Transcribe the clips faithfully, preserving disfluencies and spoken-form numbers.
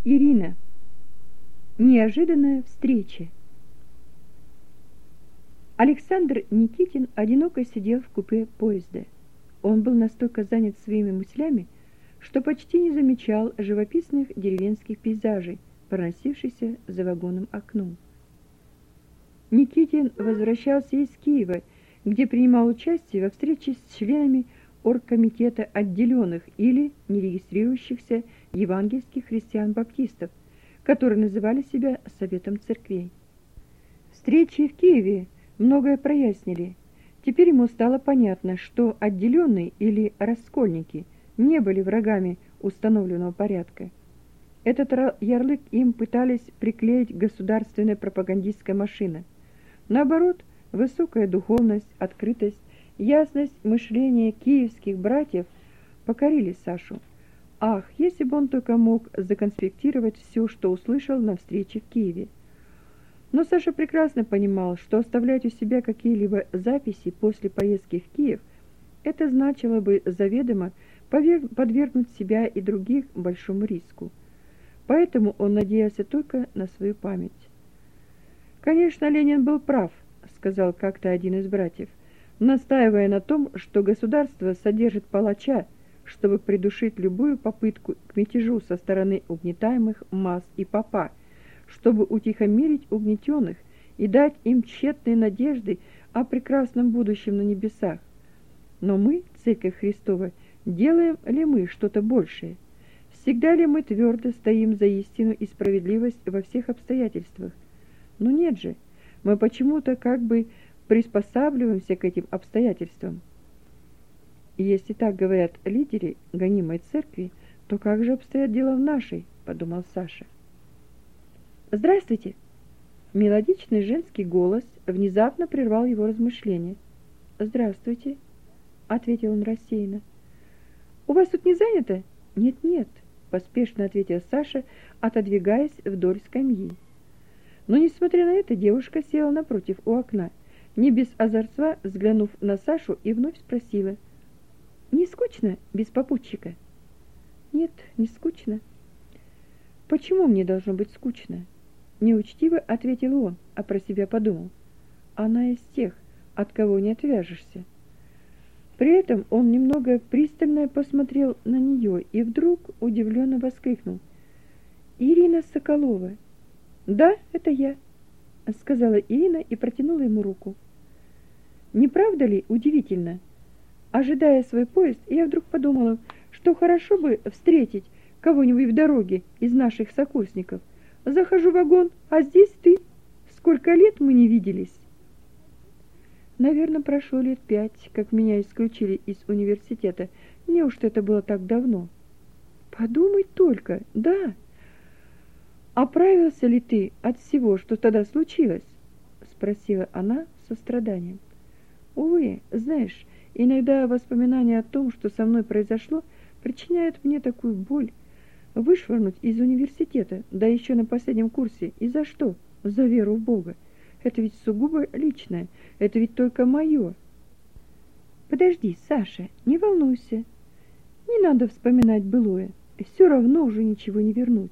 Ирина. Неожиданная встреча. Александр Никитин одиноко сидел в купе поезда. Он был настолько занят своими мыслями, что почти не замечал живописных деревенских пейзажей, проносившихся за вагонным окном. Никитин возвращался из Киева, где принимал участие во встрече с членами оргкомитета отделенных или не регистрирующихся евангельских христиан-баптистов, которые называли себя Советом церквей. Встречи в Киеве многое прояснили. Теперь ему стало понятно, что отделенные или раскольники не были врагами установленного порядка. Этот ярлык им пытались приклеить государственная пропагандистская машина. Наоборот, высокая духовность, открытость, ясность мышления киевских братьев покорили Сашу. Ах, если бы он только мог законспектировать все, что услышал на встрече в Киеве. Но Саша прекрасно понимал, что оставлять у себя какие-либо записи после поездки в Киев, это значило бы заведомо подвергнуть себя и других большому риску. Поэтому он надеялся только на свою память. «Конечно, Ленин был прав», — сказал как-то один из братьев, настаивая на том, что государство содержит палача, чтобы придушить любую попытку к мятежу со стороны угнетаемых масс и попа, чтобы утихомирить угнетенных и дать им тщетные надежды о прекрасном будущем на небесах. Но мы, Церковь Христова, делаем ли мы что-то большее? Всегда ли мы твердо стоим за истину и справедливость во всех обстоятельствах? Ну нет же, мы почему-то как бы приспосабливаемся к этим обстоятельствам. И если так говорят лидеры гонимой церкви, то как же обстоят дела в нашей, подумал Саша. Здравствуйте. Мелодичный женский голос внезапно прервал его размышления. Здравствуйте, ответил он рассеянно. У вас тут не занято? Нет-нет, поспешно ответил Саша, отодвигаясь вдоль скамьи. Но несмотря на это, девушка села напротив у окна, не без озорства взглянув на Сашу, и вновь спросила: «Не скучно без попутчика?» «Нет, не скучно». «Почему мне должно быть скучно?» Неучтиво ответил он, а про себя подумал: она из тех, от кого не отвяжешься. При этом он немного пристально посмотрел на нее и вдруг удивленно воскликнул: «Ирина Соколова!» «Да, это я», — сказала Ирина и протянула ему руку. Не правда ли удивительно? Ожидая свой поезд, я вдруг подумала, что хорошо бы встретить кого-нибудь в дороге из наших сокурсников. Захожу в вагон, а здесь ты. Сколько лет мы не виделись? Наверное, прошло лет пять, как меня исключили из университета. Неужто это было так давно? Подумать только, да. «Оправился ли ты от всего, что тогда случилось?» — спросила она со страданием. «Увы, знаешь, иногда воспоминания о том, что со мной произошло, причиняют мне такую боль. Вышвырнуть из университета, да еще на последнем курсе. И за что? За веру в Бога. Это ведь сугубо личное, это ведь только мое». «Подожди, Саша, не волнуйся. Не надо вспоминать былое. Все равно уже ничего не вернуть».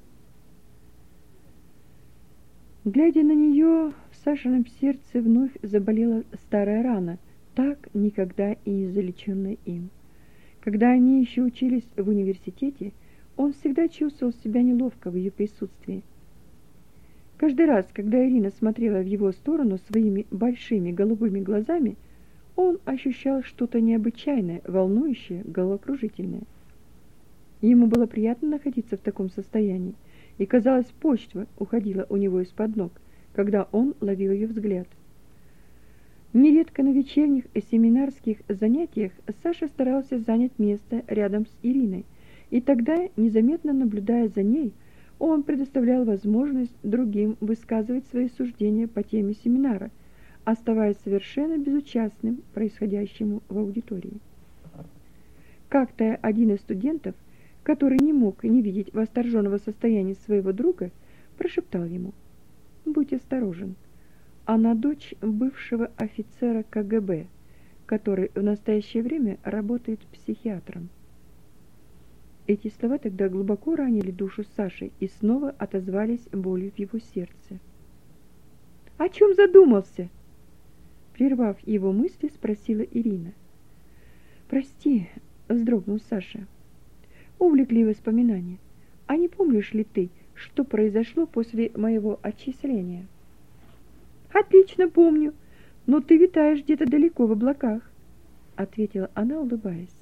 Глядя на нее, в Сашином сердце вновь заболела старая рана, так никогда и не залеченная им. Когда они еще учились в университете, он всегда чувствовал себя неловко в ее присутствии. Каждый раз, когда Ирина смотрела в его сторону своими большими голубыми глазами, он ощущал что-то необычайное, волнующее, головокружительное. Ему было приятно находиться в таком состоянии, и, казалось, почва уходила у него из-под ног, когда он ловил ее взгляд. Нередко на вечерних и семинарских занятиях Саша старался занять место рядом с Ириной, и тогда, незаметно наблюдая за ней, он предоставлял возможность другим высказывать свои суждения по теме семинара, оставаясь совершенно безучастным происходящему в аудитории. Как-то один из студентов, который не мог не видеть восторженного состояния своего друга, прошептал ему: «Будь осторожен, она дочь бывшего офицера ка гэ бэ, который в настоящее время работает психиатром». Эти слова тогда глубоко ранили душу Саши и снова отозвались болью в его сердце. «О чем задумался?» Прервав его мысли, спросила Ирина. «Прости», — вздрогнул Саша. «Увлекли воспоминания. А не помнишь ли ты, что произошло после моего отчисления?» «Отлично помню, но ты витаешь где-то далеко в облаках», — ответила она, улыбаясь.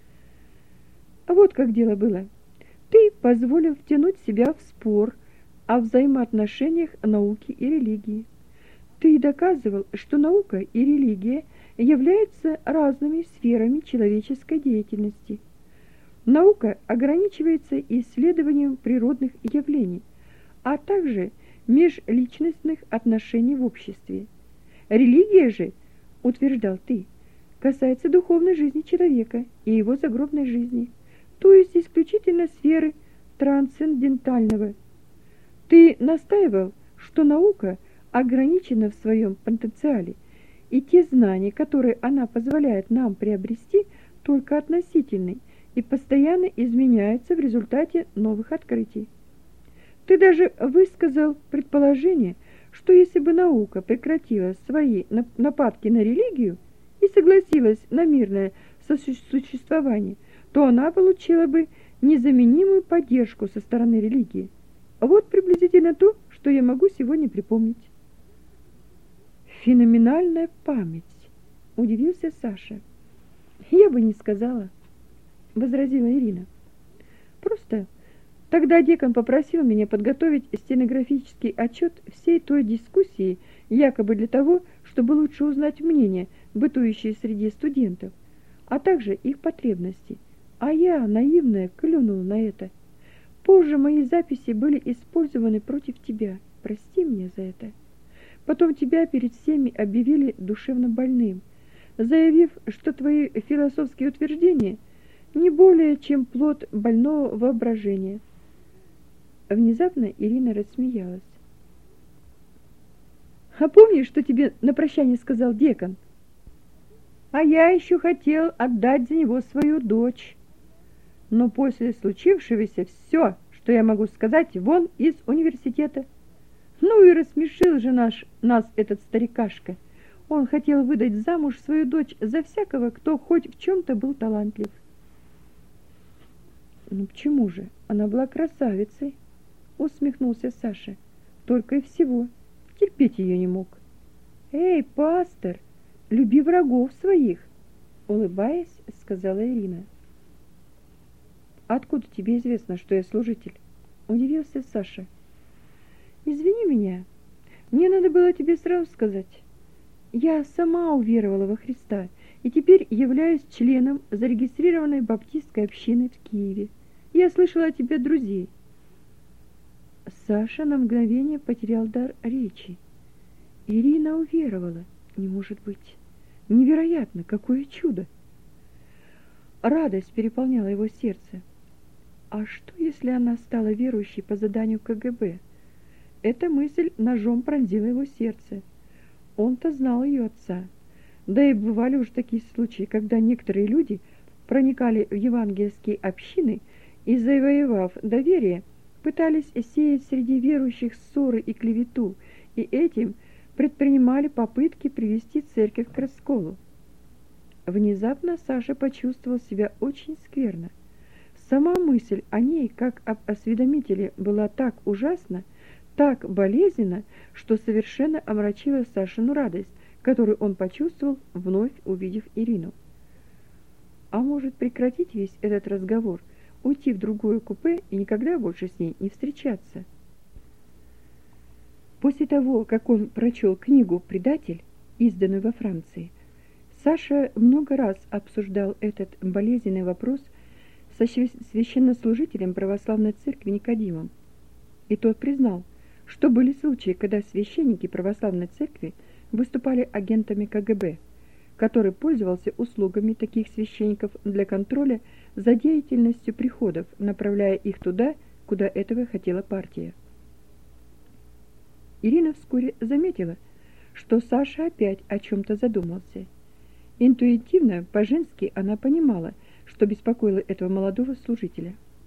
«Вот как дело было. Ты позволил втянуть себя в спор о взаимоотношениях науки и религии. Ты доказывал, что наука и религия являются разными сферами человеческой деятельности. Наука ограничивается исследованием природных явлений, а также межличностных отношений в обществе. Религия же, утверждал ты, касается духовной жизни человека и его загробной жизни, то есть исключительно сферы трансцендентального. Ты настаивал, что наука ограничена в своем потенциале, и те знания, которые она позволяет нам приобрести, только относительны и постоянно изменяются в результате новых открытий. Ты даже высказал предположение, что если бы наука прекратила свои нападки на религию и согласилась на мирное сосуществование, то она получила бы незаменимую поддержку со стороны религии. Вот приблизительно то, что я могу сегодня припомнить. «Феноменальная память», — удивился Саша. «Я бы не сказала», — возразила Ирина. «Просто тогда декан попросил меня подготовить стенографический отчет всей той дискуссии, якобы для того, чтобы лучше узнать мнения, бытующие среди студентов, а также их потребности. А я, наивная, клюнула на это. Позже мои записи были использованы против тебя. Прости меня за это. Потом тебя перед всеми объявили душевно больным, заявив, что твои философские утверждения не более чем плод больного воображения». Внезапно Ирина рассмеялась. «А помнишь, что тебе на прощание сказал декан? А я еще хотел отдать за него свою дочь. Но после случившегося все, что я могу сказать, вон из университета. Ну и рассмешил же наш, нас этот старикашка. Он хотел выдать замуж свою дочь за всякого, кто хоть в чем-то был талантлив». «Ну почему же? Она была красавицей», — усмехнулся Саша. «Только и всего. Терпеть ее не мог». «Эй, пастор, люби врагов своих», — улыбаясь, сказала Ирина. «Откуда тебе известно, что я служитель?» — удивился Саша. «Извини меня, мне надо было тебе сразу сказать. Я сама уверовала во Христа и теперь являюсь членом зарегистрированной баптистской общины в Киеве. Я слышала о тебе от друзей». Саша на мгновение потерял дар речи. Ирина уверовала. Не может быть. Невероятно, какое чудо! Радость переполняла его сердце. А что, если она стала верующей по заданию ка гэ бэ? Эта мысль ножом пронзила его сердце. Он-то знал ее отца. Да и бывали уж такие случаи, когда некоторые люди проникали в евангельские общины и, завоевав доверие, пытались сеять среди верующих ссоры и клевету, и этим предпринимали попытки привести церковь к расколу. Внезапно Саша почувствовал себя очень скверно. Сама мысль о ней, как об осведомителе, была так ужасна, так болезненна, что совершенно омрачила Сашину радость, которую он почувствовал, вновь увидев Ирину. А может, прекратить весь этот разговор, уйти в другое купе и никогда больше с ней не встречаться? После того, как он прочел книгу «Предатель», изданную во Франции, Саша много раз обсуждал этот болезненный вопрос со священнослужителем православной церкви Никодимом. И тот признал, что были случаи, когда священники православной церкви выступали агентами ка гэ бэ, который пользовался услугами таких священников для контроля за деятельностью приходов, направляя их туда, куда этого хотела партия. Ирина вскоре заметила, что Саша опять о чем-то задумался. Интуитивно, по-женски она понимала, что беспокоило этого молодого служителя.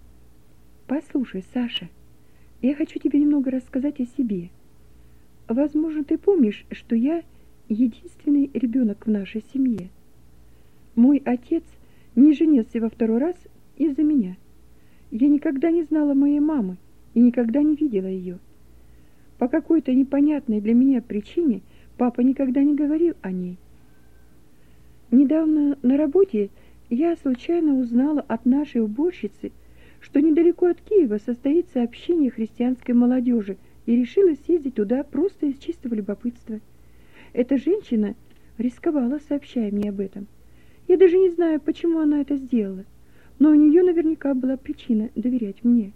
Послушай, Саша, я хочу тебе немного рассказать о себе. Возможно, ты помнишь, что я единственный ребенок в нашей семье. Мой отец не женился во второй раз из-за меня. Я никогда не знала моей мамы и никогда не видела ее. По какой-то непонятной для меня причине папа никогда не говорил о ней. Недавно на работе я случайно узнала от нашей уборщицы, что недалеко от Киева состоится общение христианской молодежи, и решила съездить туда просто из чистого любопытства. Эта женщина рисковала, сообщая мне об этом. Я даже не знаю, почему она это сделала, но у нее наверняка была причина доверять мне.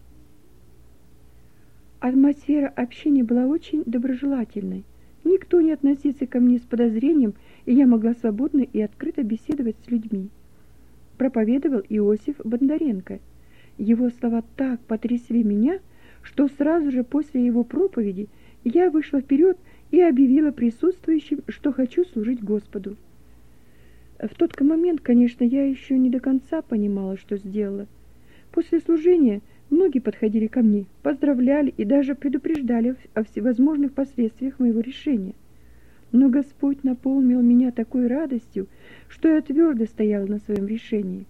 Атмосфера общения была очень доброжелательной. Никто не относился ко мне с подозрением, и я могла свободно и открыто беседовать с людьми. Проповедовал Иосиф Бондаренко. Его слова так потрясли меня, что сразу же после его проповеди я вышла вперед и объявила присутствующим, что хочу служить Господу. В тот момент, конечно, я еще не до конца понимала, что сделала. После служения многие подходили ко мне, поздравляли и даже предупреждали о всевозможных последствиях моего решения. Но Господь наполнил меня такой радостью, что я твердо стояла на своем решении.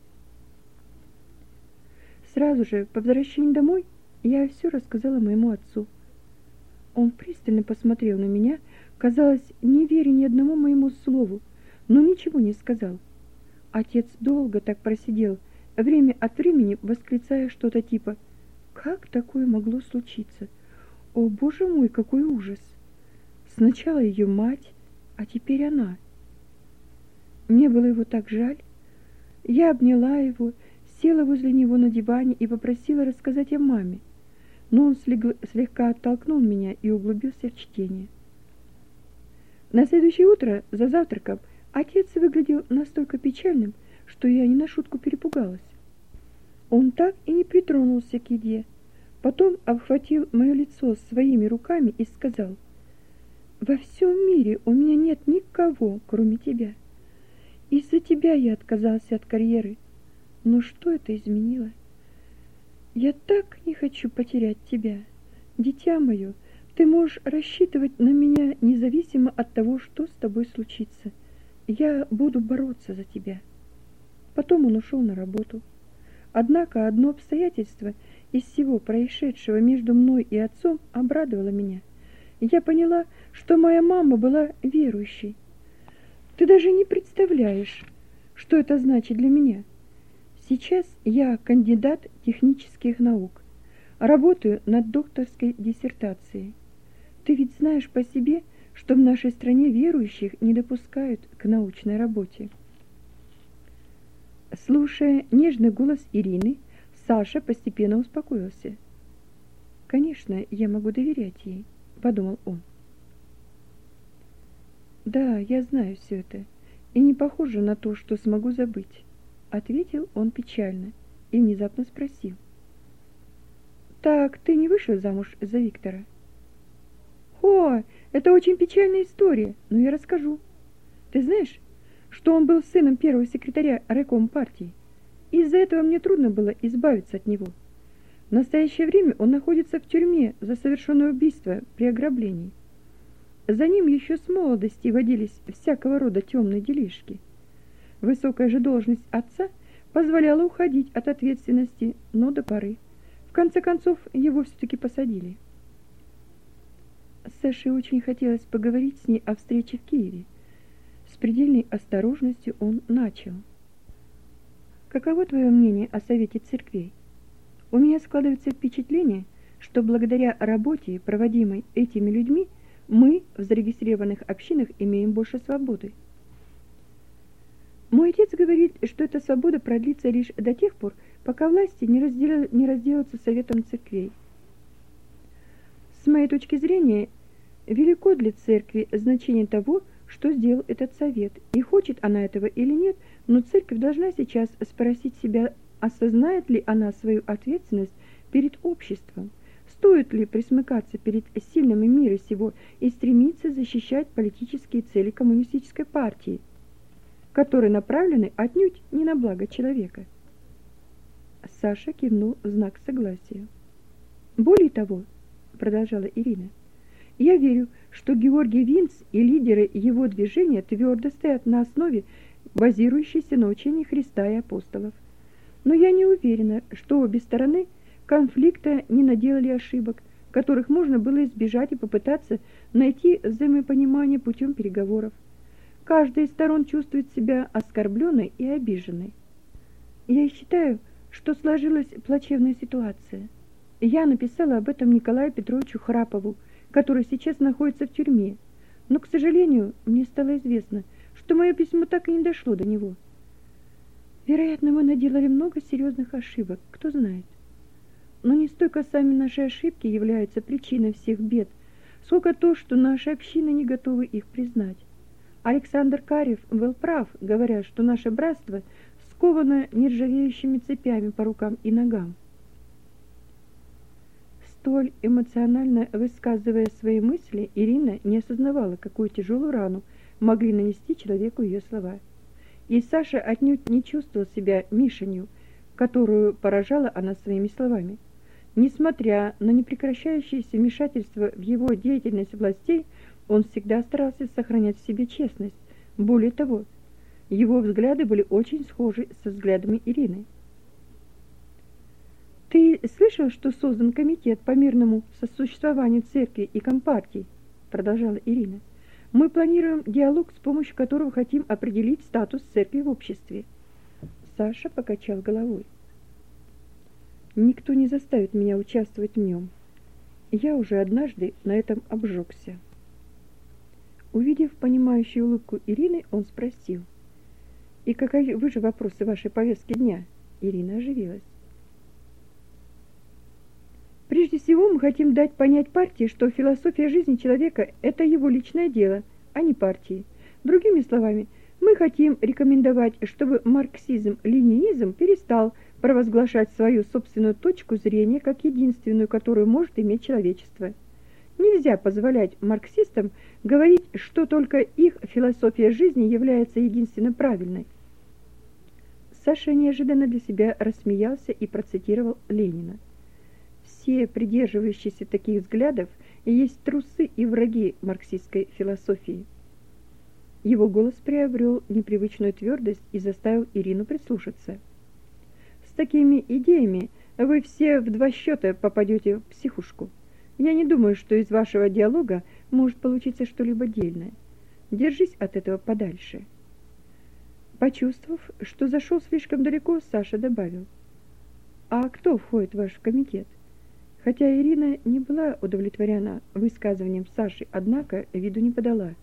Сразу же по возвращении домой я все рассказала моему отцу. Он пристально посмотрел на меня, казалось, не веря ни одному моему слову, но ничего не сказал. Отец долго так просидел, время от времени восклицая что-то типа: «Как такое могло случиться? О, Боже мой, какой ужас! Сначала ее мать, а теперь она». Мне было его так жаль. Я обняла его, села возле него на диване и попросила рассказать о маме, но он слегка оттолкнул меня и углубился в чтение. На следующее утро за завтраком отец выглядел настолько печальным, что я не на шутку перепугалась. Он так и не притронулся к еде, потом обхватил мое лицо своими руками и сказал: «Во всем мире у меня нет никого, кроме тебя. Из-за тебя я отказался от карьеры. Но что это изменило? Я так не хочу потерять тебя. Дитя мое, ты можешь рассчитывать на меня независимо от того, что с тобой случится. Я буду бороться за тебя». Потом он ушел на работу. Однако одно обстоятельство из всего происшедшего между мной и отцом обрадовало меня. Я поняла, что моя мама была верующей. Ты даже не представляешь, что это значит для меня. Сейчас я кандидат технических наук, работаю над докторской диссертацией. Ты ведь знаешь по себе, что в нашей стране верующих не допускают к научной работе. Слушая нежный голос Ирины, Саша постепенно успокоился. «Конечно, я могу доверять ей», — подумал он. «Да, я знаю все это, и не похоже на то, что смогу забыть», — ответил он печально и внезапно спросил: «Так, ты не вышел замуж за Виктора?» «О, это очень печальная история, но я расскажу. Ты знаешь, что он был сыном первого секретаря райкома партии? Из-за этого мне трудно было избавиться от него. В настоящее время он находится в тюрьме за совершенное убийство при ограблении. За ним еще с молодости водились всякого рода темные делишки. Высокая же должность отца позволяла уходить от ответственности, но до поры. В конце концов, его все-таки посадили. Саше очень хотелось поговорить с ней о встрече в Киеве. С предельной осторожностью он начал. «Каково твое мнение о совете церквей? У меня складывается впечатление, что благодаря работе, проводимой этими людьми, мы в зарегистрированных общинах имеем больше свободы. Мой отец говорит, что эта свобода продлится лишь до тех пор, пока власти не, раздел... не разделаются с советом церквей. С моей точки зрения, велико для церкви значение того, что сделал этот совет, и хочет она этого или нет, но церковь должна сейчас спросить себя, осознает ли она свою ответственность перед обществом, стоит ли присмыкаться перед сильными мира сего и стремиться защищать политические цели коммунистической партии, которые направлены отнюдь не на благо человека. Саша кивнул в знак согласия. Более того, продолжала Ирина, я верю, что Георгий Винц и лидеры его движения твердо стоят на основе, базирующейся на учении Христа и апостолов. Но я не уверена, что обе стороны конфликта не наделали ошибок, которых можно было избежать и попытаться найти взаимопонимание путем переговоров. Каждая из сторон чувствует себя оскорбленной и обиженной. Я считаю, что сложилась плачевная ситуация. Я написала об этом Николаю Петровичу Храпову, который сейчас находится в тюрьме. Но, к сожалению, мне стало известно, что мое письмо так и не дошло до него. Вероятно, мы наделали много серьезных ошибок, кто знает. Но не столько сами наши ошибки являются причиной всех бед, сколько то, что наши общины не готовы их признать. Александр Карев был прав, говоря, что наше братство сковано нержавеющими цепями по рукам и ногам. Столь эмоционально высказывая свои мысли, Ирина не осознавала, какую тяжелую рану могли нанести человеку ее слова. И Саша отнюдь не чувствовал себя мишенью, которую поражала она своими словами. Несмотря на непрекращающееся вмешательство в его деятельность властей, он всегда старался сохранять в себе честность. Более того, его взгляды были очень схожи со взглядами Ирины. «Ты слышал, что создан комитет по мирному сосуществованию церкви и компартии?» — продолжала Ирина. «Мы планируем диалог, с помощью которого хотим определить статус церкви в обществе». Саша покачал головой. «Никто не заставит меня участвовать в нем. Я уже однажды на этом обжегся». Увидев понимающую улыбку Ирины, он спросил: «И каковы же вопросы вашей повестки дня?» Ирина оживилась. «Прежде всего, мы хотим дать понять партии, что философия жизни человека – это его личное дело, а не партии. Другими словами, мы хотим рекомендовать, чтобы марксизм-ленинизм перестал провозглашать свою собственную точку зрения как единственную, которую может иметь человечество. Нельзя позволять марксистам говорить, что только их философия жизни является единственно правильной». Саша неожиданно для себя рассмеялся и процитировал Ленина. «Все придерживающиеся таких взглядов есть трусы и враги марксистской философии». Его голос приобрел непривычную твердость и заставил Ирину прислушаться. «С такими идеями вы все в два счета попадете в психушку. Я не думаю, что из вашего диалога может получиться что-либо дельное. Держись от этого подальше». Почувствовав, что зашел слишком далеко, Саша добавил: «А кто входит в ваш комитет?» Хотя Ирина не была удовлетворена высказыванием Саши, однако виду не подала.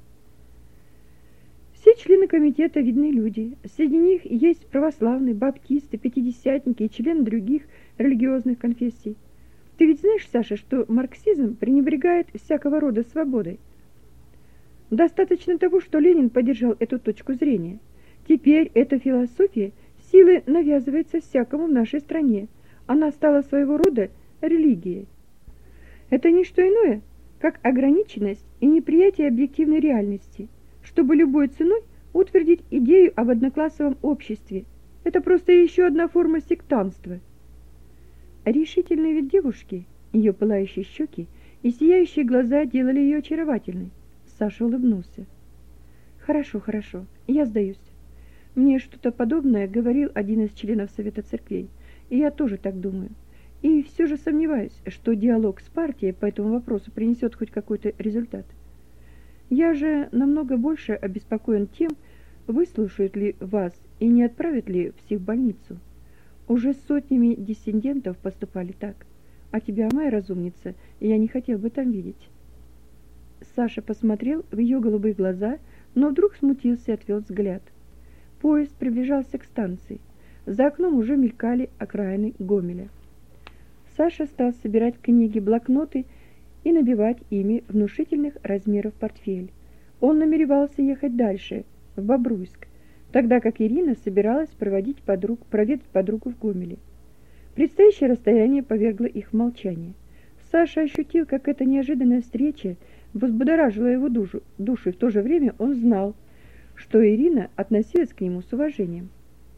«Все члены комитета видны люди. Среди них есть православные, баптисты, пятидесятники и члены других религиозных конфессий. Ты ведь знаешь, Саша, что марксизм пренебрегает всякого рода свободой? Достаточно того, что Ленин поддержал эту точку зрения. Теперь эта философия силой навязывается всякому в нашей стране. Она стала своего рода религией. Это не что иное, как ограниченность и неприятие объективной реальности, чтобы любой ценой утвердить идею об одноклассовом обществе. Это просто еще одна форма сектантства». Решительный вид девушки, ее пылающие щеки и сияющие глаза делали ее очаровательной. Саша улыбнулся. «Хорошо, хорошо, я сдаюсь. Мне что-то подобное говорил один из членов Совета церквей, и я тоже так думаю. И все же сомневаюсь, что диалог с партией по этому вопросу принесет хоть какой-то результат. Я же намного больше обеспокоен тем, выслушают ли вас и не отправят ли в психбольницу. Уже с сотнями диссидентов поступали так. А тебя, моя разумница, я не хотел бы там видеть». Саша посмотрел в ее голубые глаза, но вдруг смутился и отвел взгляд. Поезд приближался к станции. За окном уже мелькали окраины Гомеля. Саша стал собирать книги, блокноты и набивать ими внушительных размеров портфель. Он намеревался ехать дальше, в Бобруйск, тогда как Ирина собиралась проводить подруг, проведать подругу в Гомеле. Предстоящее расстояние повергло их в молчание. Саша ощутил, как эта неожиданная встреча взбудоражила его душу, душу, и в то же время он знал, что Ирина относилась к нему с уважением.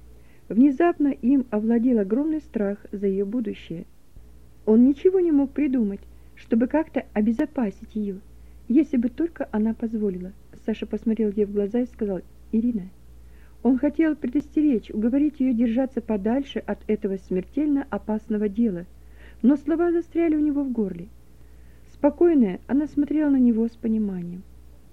Внезапно им овладел огромный страх за ее будущее. Он ничего не мог придумать, чтобы как-то обезопасить ее, если бы только она позволила. Саша посмотрел ей в глаза и сказал: «Ирина». Он хотел предостеречь, уговорить ее держаться подальше от этого смертельно опасного дела, но слова застряли у него в горле. Спокойная, она смотрела на него с пониманием.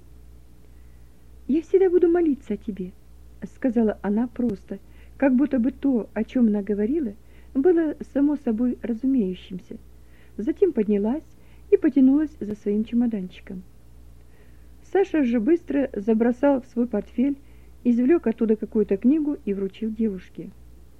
«Я всегда буду молиться о тебе», — сказала она просто, как будто бы то, о чем она говорила, было само собой разумеющимся. Затем поднялась и потянулась за своим чемоданчиком. Саша же быстро забросал в свой портфель, извлек оттуда какую-то книгу и вручил девушке.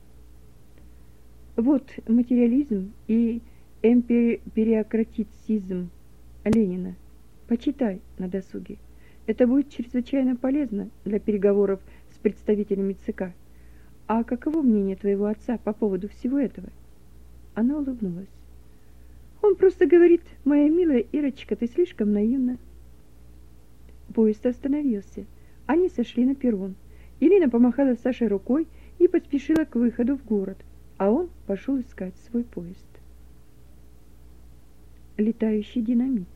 «Вот материализм и эмпириократицизм Ленина. Почитай на досуге. Это будет чрезвычайно полезно для переговоров с представителями ЦК. А каково мнение твоего отца по поводу всего этого?» Она улыбнулась. «Он просто говорит: моя милая Ирочка, ты слишком наивна». Поезд остановился. Они сошли на перрон. Ирина помахала Саше рукой и поспешила к выходу в город, а он пошел искать свой поезд. Летающий динамит.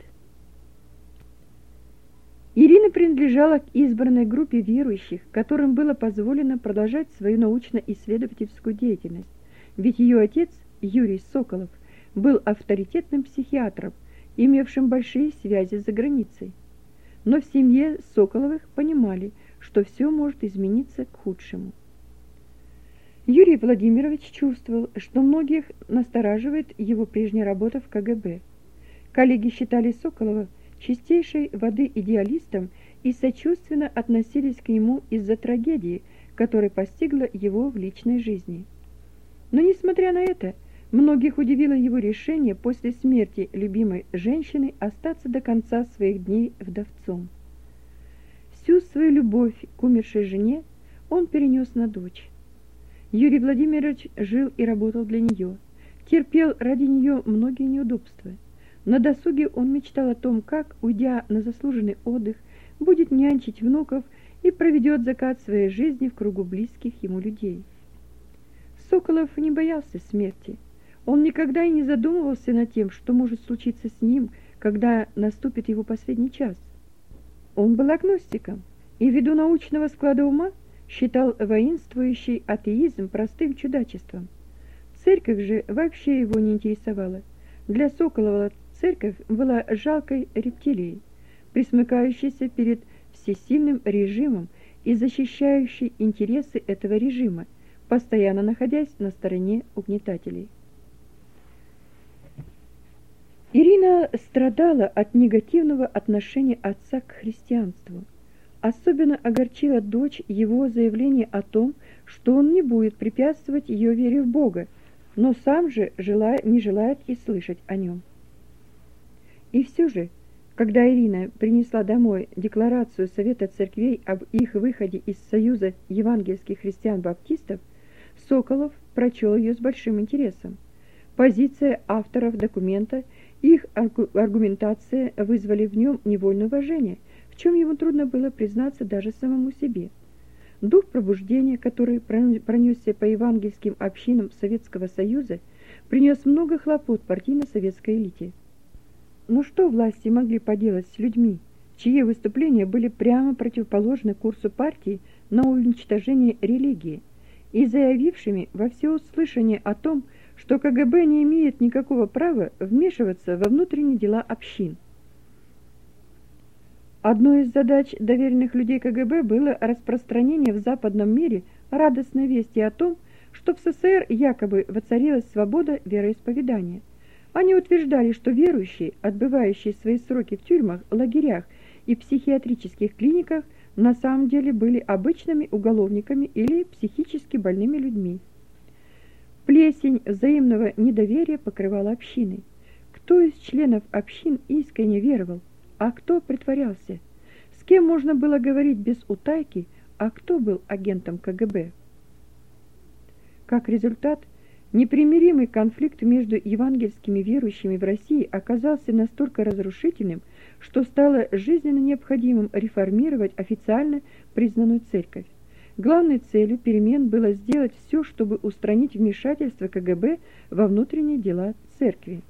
Ирина принадлежала к избранной группе верующих, которым было позволено продолжать свою научно-исследовательскую деятельность, ведь ее отец, Юрий Соколов, был авторитетным психиатром, имевшим большие связи за границей. Но в семье Соколовых понимали, что все может измениться к худшему. Юрий Владимирович чувствовал, что многих настораживает его прежняя работа в ка гэ бэ. Коллеги считали Соколова чистейшей воды идеалистом и сочувственно относились к нему из-за трагедии, которая постигла его в личной жизни. Но, несмотря на это, многих удивило его решение после смерти любимой женщины остаться до конца своих дней вдовцом. Всю свою любовь к умершей жене он перенес на дочь. Юрий Владимирович жил и работал для нее, терпел ради нее многие неудобства. На досуге он мечтал о том, как, уйдя на заслуженный отдых, будет нянчить внуков и проведет закат своей жизни в кругу близких ему людей. Соколов не боялся смерти. Он никогда и не задумывался над тем, что может случиться с ним, когда наступит его последний час. Он был агностиком и ввиду научного склада ума считал воинствующий атеизм простым чудачеством. Церковь же вообще его не интересовала. Для Соколова церковь была жалкой рептилией, присмыкающейся перед всесильным режимом и защищающей интересы этого режима, постоянно находясь на стороне угнетателей. Ирина страдала от негативного отношения отца к христианству. Особенно огорчила дочь его заявление о том, что он не будет препятствовать ее вере в Бога, но сам же желая, не желает и слышать о нем. И все же, когда Ирина принесла домой декларацию Совета Церквей об их выходе из Союза евангельских христиан-баптистов, Соколов прочел ее с большим интересом. Позиция авторов документа и их аргументация вызвали в нем невольное уважение, в чем ему трудно было признаться даже самому себе. Дух пробуждения, который пронесся по евангельским общинам Советского Союза, принес много хлопот партийно-советской элите. Но что власти могли поделать с людьми, чьи выступления были прямо противоположны курсу партии на уничтожение религии, и заявившими во всеуслышание о том, что ка гэ бэ не имеет никакого права вмешиваться во внутренние дела общин. Одной из задач доверенных людей ка гэ бэ было распространение в западном мире радостной вести о том, что в эс эс эс эр якобы воцарилась свобода вероисповедания. Они утверждали, что верующие, отбывающие свои сроки в тюрьмах, лагерях и психиатрических клиниках, на самом деле были обычными уголовниками или психически больными людьми. Плесень взаимного недоверия покрывала общины. Кто из членов общин искренне веровал, а кто притворялся? С кем можно было говорить без утайки, а кто был агентом ка гэ бэ? Как результат, непримиримый конфликт между евангельскими верующими в России оказался настолько разрушительным, что стало жизненно необходимым реформировать официально признанную церковь. Главной целью перемен было сделать все, чтобы устранить вмешательство ка гэ бэ во внутренние дела церкви.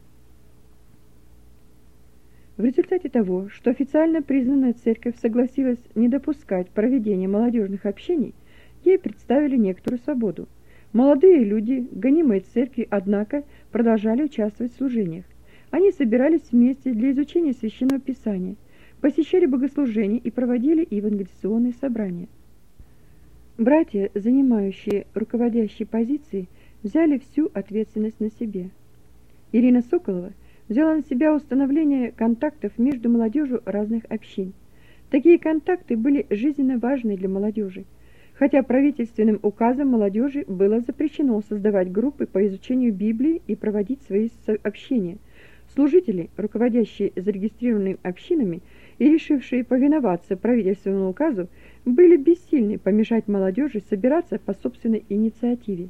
В результате того, что официально признанная церковь согласилась не допускать проведения молодежных общений, ей представили некоторую свободу. Молодые люди, гонимые церкви, однако, продолжали участвовать в служениях. Они собирались вместе для изучения Священного Писания, посещали богослужения и проводили евангелизационные собрания. Братья, занимающие руководящие позиции, взяли всю ответственность на себя. Ирина Соколова взяла на себя установление контактов между молодежью разных общин. Такие контакты были жизненно важны для молодежи, хотя правительственным указом молодежи было запрещено создавать группы по изучению Библии и проводить свои общения. Служители, руководящие зарегистрированными общинами и решившие повиноваться правительственному указу, были бессильны помешать молодежи собираться по собственной инициативе.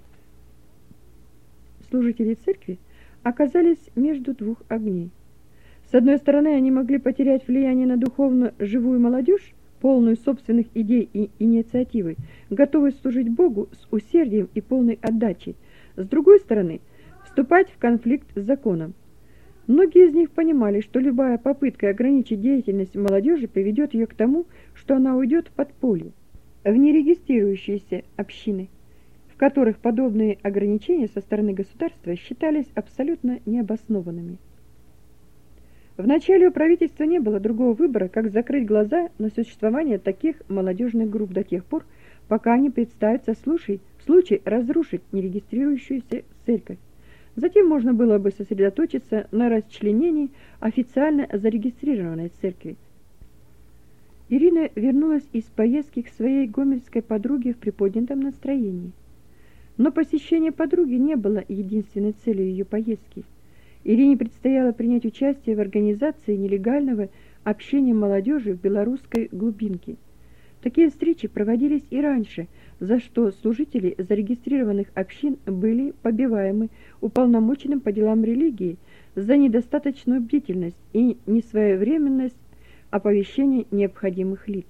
Служители церкви оказались между двух огней. С одной стороны, они могли потерять влияние на духовно живую молодежь, полную собственных идей и инициативы, готовой служить Богу с усердием и полной отдачей. С другой стороны, вступать в конфликт с законом. Многие из них понимали, что любая попытка ограничить деятельность молодежи приведет ее к тому, что она уйдет в подполье, в нерегистрирующиеся общины, в которых подобные ограничения со стороны государства считались абсолютно необоснованными. Вначале у правительства не было другого выбора, как закрыть глаза на существование таких молодежных групп до тех пор, пока не представится случай, случай разрушить нерегистрирующуюся церковь. Затем можно было бы сосредоточиться на расчленении официально зарегистрированной церкви. Ирина вернулась из поездки к своей гомельской подруге в приподнятом настроении. Но посещение подруги не было единственной целью ее поездки. Ирине предстояло принять участие в организации нелегального общения молодежи в белорусской глубинке. Такие встречи проводились и раньше, за что служители зарегистрированных общин были побиваемы уполномоченным по делам религии за недостаточную бдительность и несвоевременность оповещения необходимых лиц.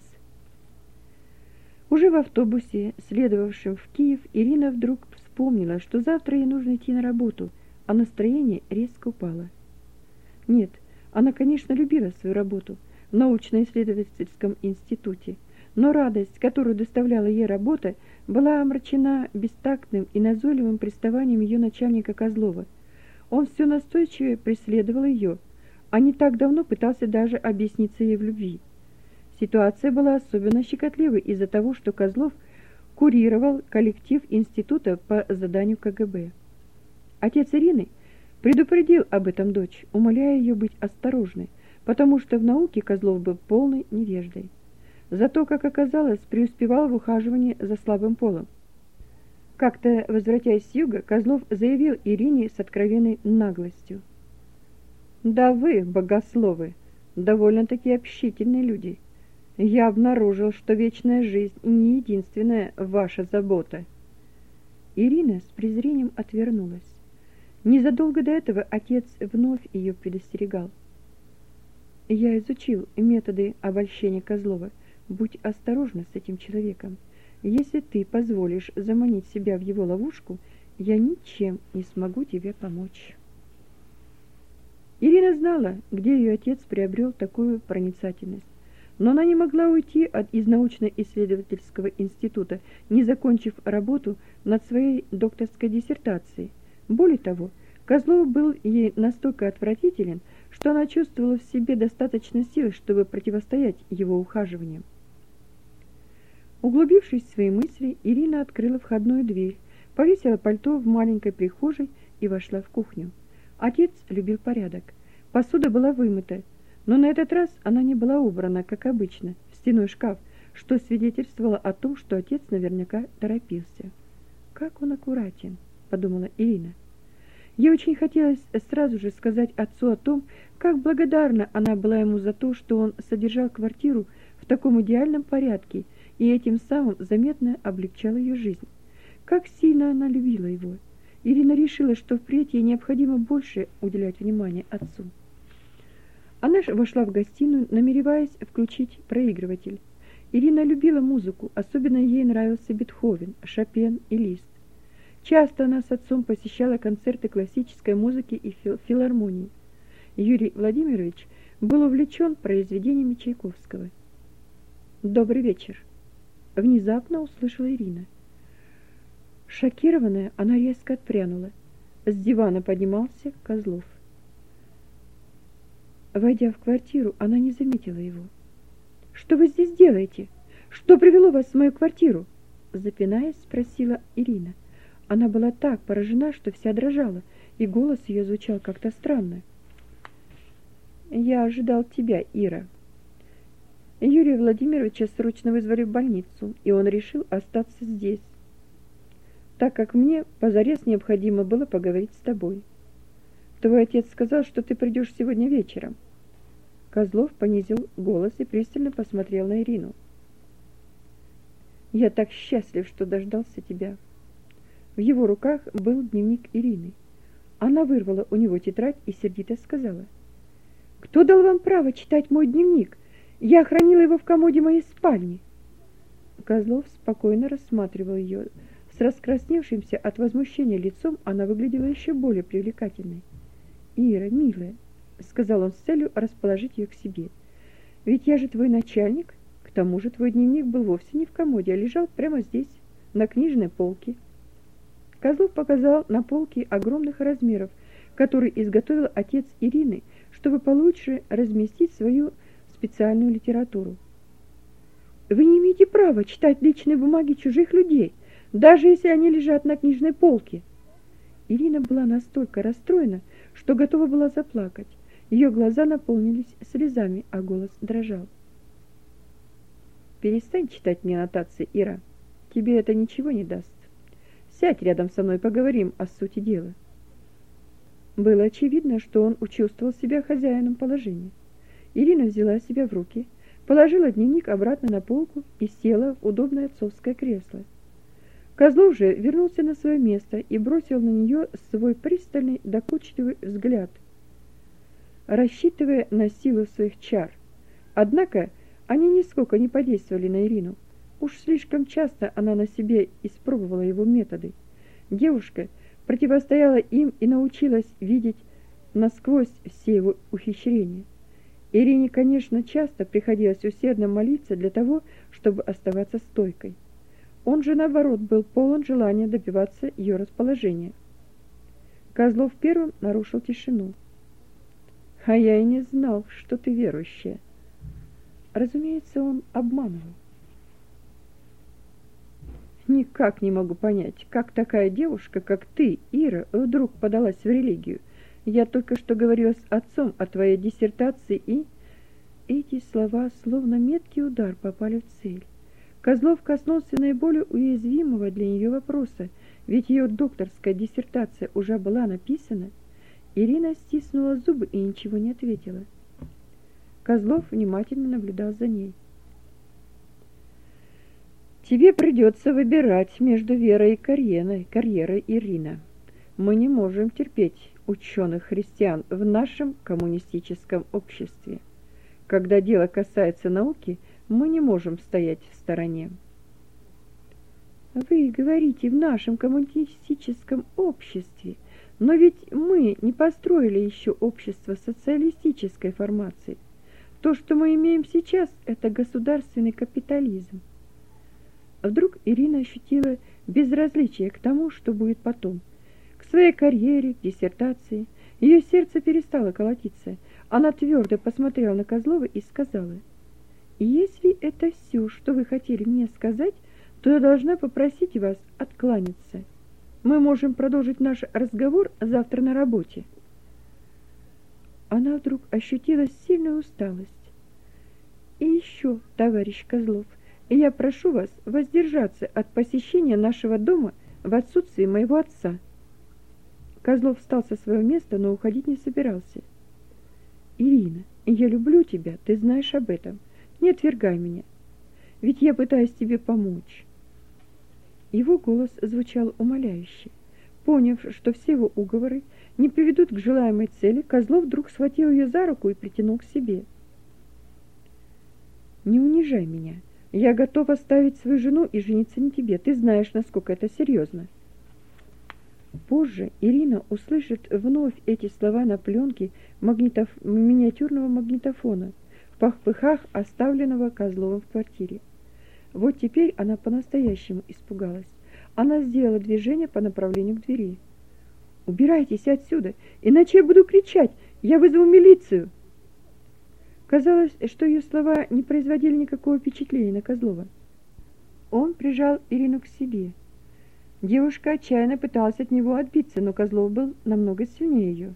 Уже в автобусе, следовавшем в Киев, Ирина вдруг вспомнила, что завтра ей нужно идти на работу, а настроение резко упало. Нет, она, конечно, любила свою работу в научно-исследовательском институте, но радость, которую доставляла ей работа, была омрачена бестактным и назойливым приставанием ее начальника Козлова. Он все настойчивее преследовал ее, а не так давно пытался даже объясниться ей в любви. Ситуация была особенно щекотливой из-за того, что Козлов курировал коллектив института по заданию ка гэ бэ. Отец Ирины предупредил об этом дочь, умоляя ее быть осторожной, потому что в науке Козлов был полной невеждой. Зато, как оказалось, преуспевал в ухаживании за слабым полом. Как-то, возвратясь с юга, Козлов заявил Ирине с откровенной наглостью: «Да вы, богословы, довольно-таки общительные люди. Я обнаружил, что вечная жизнь не единственная ваша забота». Ирина с презрением отвернулась. Незадолго до этого отец вновь ее предостерегал. «Я изучил методы обольщения Козлова. Будь осторожна с этим человеком. Если ты позволишь заманить себя в его ловушку, я ничем не смогу тебе помочь». Ирина знала, где ее отец приобрел такую проницательность, но она не могла уйти от из научно-исследовательского института, не закончив работу над своей докторской диссертацией. Более того, Козлов был ей настолько отвратителен, что она чувствовала в себе достаточно сил, чтобы противостоять его ухаживаниям. Углубившись в свои мысли, Ирина открыла входную дверь, повесила пальто в маленькой прихожей и вошла в кухню. Отец любил порядок. Посуда была вымыта, но на этот раз она не была убрана, как обычно, в стенной шкаф, что свидетельствовало о том, что отец наверняка торопился. «Как он аккуратен», — подумала Ирина. Ей очень хотелось сразу же сказать отцу о том, как благодарна она была ему за то, что он содержал квартиру в таком идеальном порядке и этим самым заметно облегчал ее жизнь. Как сильно она любила его. Ирина решила, что впредь ей необходимо больше уделять внимание отцу. Она вошла в гостиную, намереваясь включить проигрыватель. Ирина любила музыку, особенно ей нравился Бетховен, Шопен и Лист. Часто она с отцом посещала концерты классической музыки и филармонии. Юрий Владимирович был увлечен произведениями Чайковского. «Добрый вечер!» — внезапно услышала Ирина. Шокированная, она резко отпрянула. С дивана поднимался Козлов. Войдя в квартиру, она не заметила его. «Что вы здесь делаете? Что привело вас в мою квартиру?» Запинаясь, спросила Ирина. Она была так поражена, что вся дрожала, и голос ее звучал как-то странно. «Я ожидал тебя, Ира». Юрия Владимировича срочно вызвали в больницу, и он решил остаться здесь, так как мне позарез необходимо было поговорить с тобой. Твой отец сказал, что ты придешь сегодня вечером. Козлов понизил голос и пристально посмотрел на Ирину. Я так счастлив, что дождался тебя. В его руках был дневник Ирины. Она вырвала у него тетрадь и сердито сказала: «Кто дал вам право читать мой дневник? Я хранила его в комоде моей спальни». Козлов спокойно рассматривал ее. С раскрасневшимся от возмущения лицом она выглядела еще более привлекательной. «Ира, милая», — сказал он с целью расположить ее к себе, — «ведь я же твой начальник. К тому же твой дневник был вовсе не в комоде, а лежал прямо здесь, на книжной полке». Козлов показал на полке огромных размеров, который изготовил отец Ирины, чтобы получше разместить свою специальную литературу. «Вы не имеете права читать личные бумаги чужих людей, даже если они лежат на книжной полке». Ирина была настолько расстроена, что готова была заплакать. Ее глаза наполнились слезами, а голос дрожал. «Перестань читать мне нотации, Ира. Тебе это ничего не даст. Сядь рядом со мной, поговорим о сути дела». Было очевидно, что он чувствовал себя хозяином положения. Ирина взяла себя в руки, положила дневник обратно на полку и села в удобное отцовское кресло. Козлов же вернулся на свое место и бросил на нее свой пристальный, докучливый взгляд, рассчитывая на силу своих чар. Однако они нисколько не подействовали на Ирину. Уж слишком часто она на себе испробовала его методы. Девушка противостояла им и научилась видеть насквозь все его ухищрения. Ирине, конечно, часто приходилось усердно молиться для того, чтобы оставаться стойкой. Он же, наоборот, был полон желания добиваться ее расположения. Козлов первым нарушил тишину. «А я и не знал, что ты верующая». Разумеется, он обманывал. «Никак не могу понять, как такая девушка, как ты, Ира, вдруг подалась в религию. Я только что говорила с отцом о твоей диссертации, и...» Эти слова, словно меткий удар, попали в цель. Козлов коснулся наиболее уязвимого для нее вопроса, ведь ее докторская диссертация уже была написана. Ирина стиснула зубы и ничего не ответила. Козлов внимательно наблюдал за ней. «Тебе придется выбирать между верой и карьерой, карьерой, Ирина. Мы не можем терпеть ученых-христиан в нашем коммунистическом обществе. Когда дело касается науки, мы не можем стоять в стороне». «Вы говорите, в нашем коммунистическом обществе, но ведь мы не построили еще общество социалистической формации. То, что мы имеем сейчас, это государственный капитализм». Вдруг Ирина ощутила безразличие к тому, что будет потом, к своей карьере, к диссертации. Ее сердце перестало колотиться. Она твердо посмотрела на Козлова и сказала: «Если это все, что вы хотели мне сказать, то я должна попросить вас откланяться. Мы можем продолжить наш разговор завтра на работе». Она вдруг ощутила сильную усталость. «И еще, товарищ Козлов, я прошу вас воздержаться от посещения нашего дома в отсутствие моего отца». Козлов встал со своего места, но уходить не собирался. «Ирина, я люблю тебя, ты знаешь об этом. Не отвергай меня, ведь я пытаюсь тебе помочь». Его голос звучал умоляюще. Поняв, что все его уговоры не приведут к желаемой цели, Козлов вдруг схватил ее за руку и притянул к себе. «Не унижай меня. Я готов оставить свою жену и жениться на тебе. Ты знаешь, насколько это серьезно. Позже Ирина услышит вновь эти слова на пленке магнитоф... миниатюрного магнитофона, в попыхах оставленного Козловым в квартире. Вот теперь она по-настоящему испугалась. Она сделала движение по направлению к двери. «Убирайтесь отсюда, иначе я буду кричать! Я вызову милицию!» Казалось, что ее слова не производили никакого впечатления на Козлова. Он прижал Ирину к себе. Девушка отчаянно пыталась от него отбиться, но Козлов был намного сильнее ее.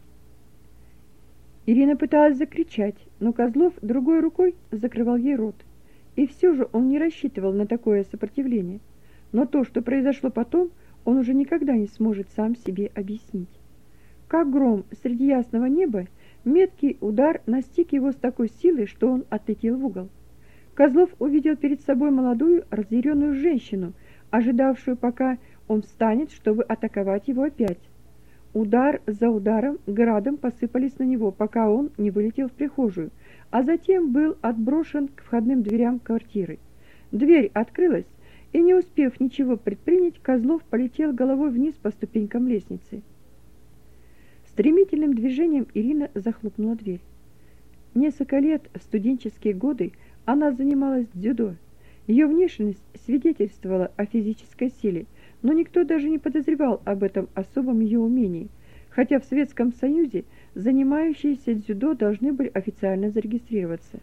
Ирина пыталась закричать, но Козлов другой рукой закрывал ей рот. И все же он не рассчитывал на такое сопротивление. Но то, что произошло потом, он уже никогда не сможет сам себе объяснить. Как гром среди ясного неба, меткий удар настиг его с такой силой, что он отлетел в угол. Козлов увидел перед собой молодую, разъяренную женщину, ожидавшую, пока он встанет, чтобы атаковать его опять. Удар за ударом градом посыпались на него, пока он не вылетел в прихожую, а затем был отброшен к входным дверям квартиры. Дверь открылась, и, не успев ничего предпринять, Козлов полетел головой вниз по ступенькам лестницы. Стремительным движением Ирина захлопнула дверь. Несколько лет в студенческие годы она занималась дзюдо. Ее внешность свидетельствовала о физической силе, но никто даже не подозревал об этом особом ее умении, хотя в Советском Союзе занимающиеся дзюдо должны были официально зарегистрироваться.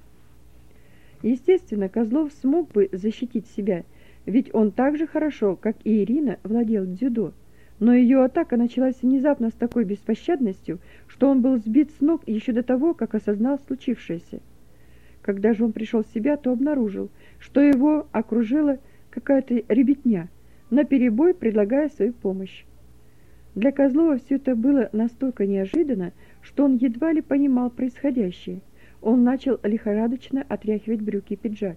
Естественно, Козлов смог бы защитить себя, ведь он так же хорошо, как и Ирина, владел дзюдо, но ее атака началась внезапно с такой беспощадностью, что он был сбит с ног еще до того, как осознал случившееся. Когда же он пришел в себя, то обнаружил, что его окружила какая-то ребятня, наперебой предлагая свою помощь. Для Козлова все это было настолько неожиданно, что он едва ли понимал происходящее. Он начал лихорадочно отряхивать брюки и пиджак.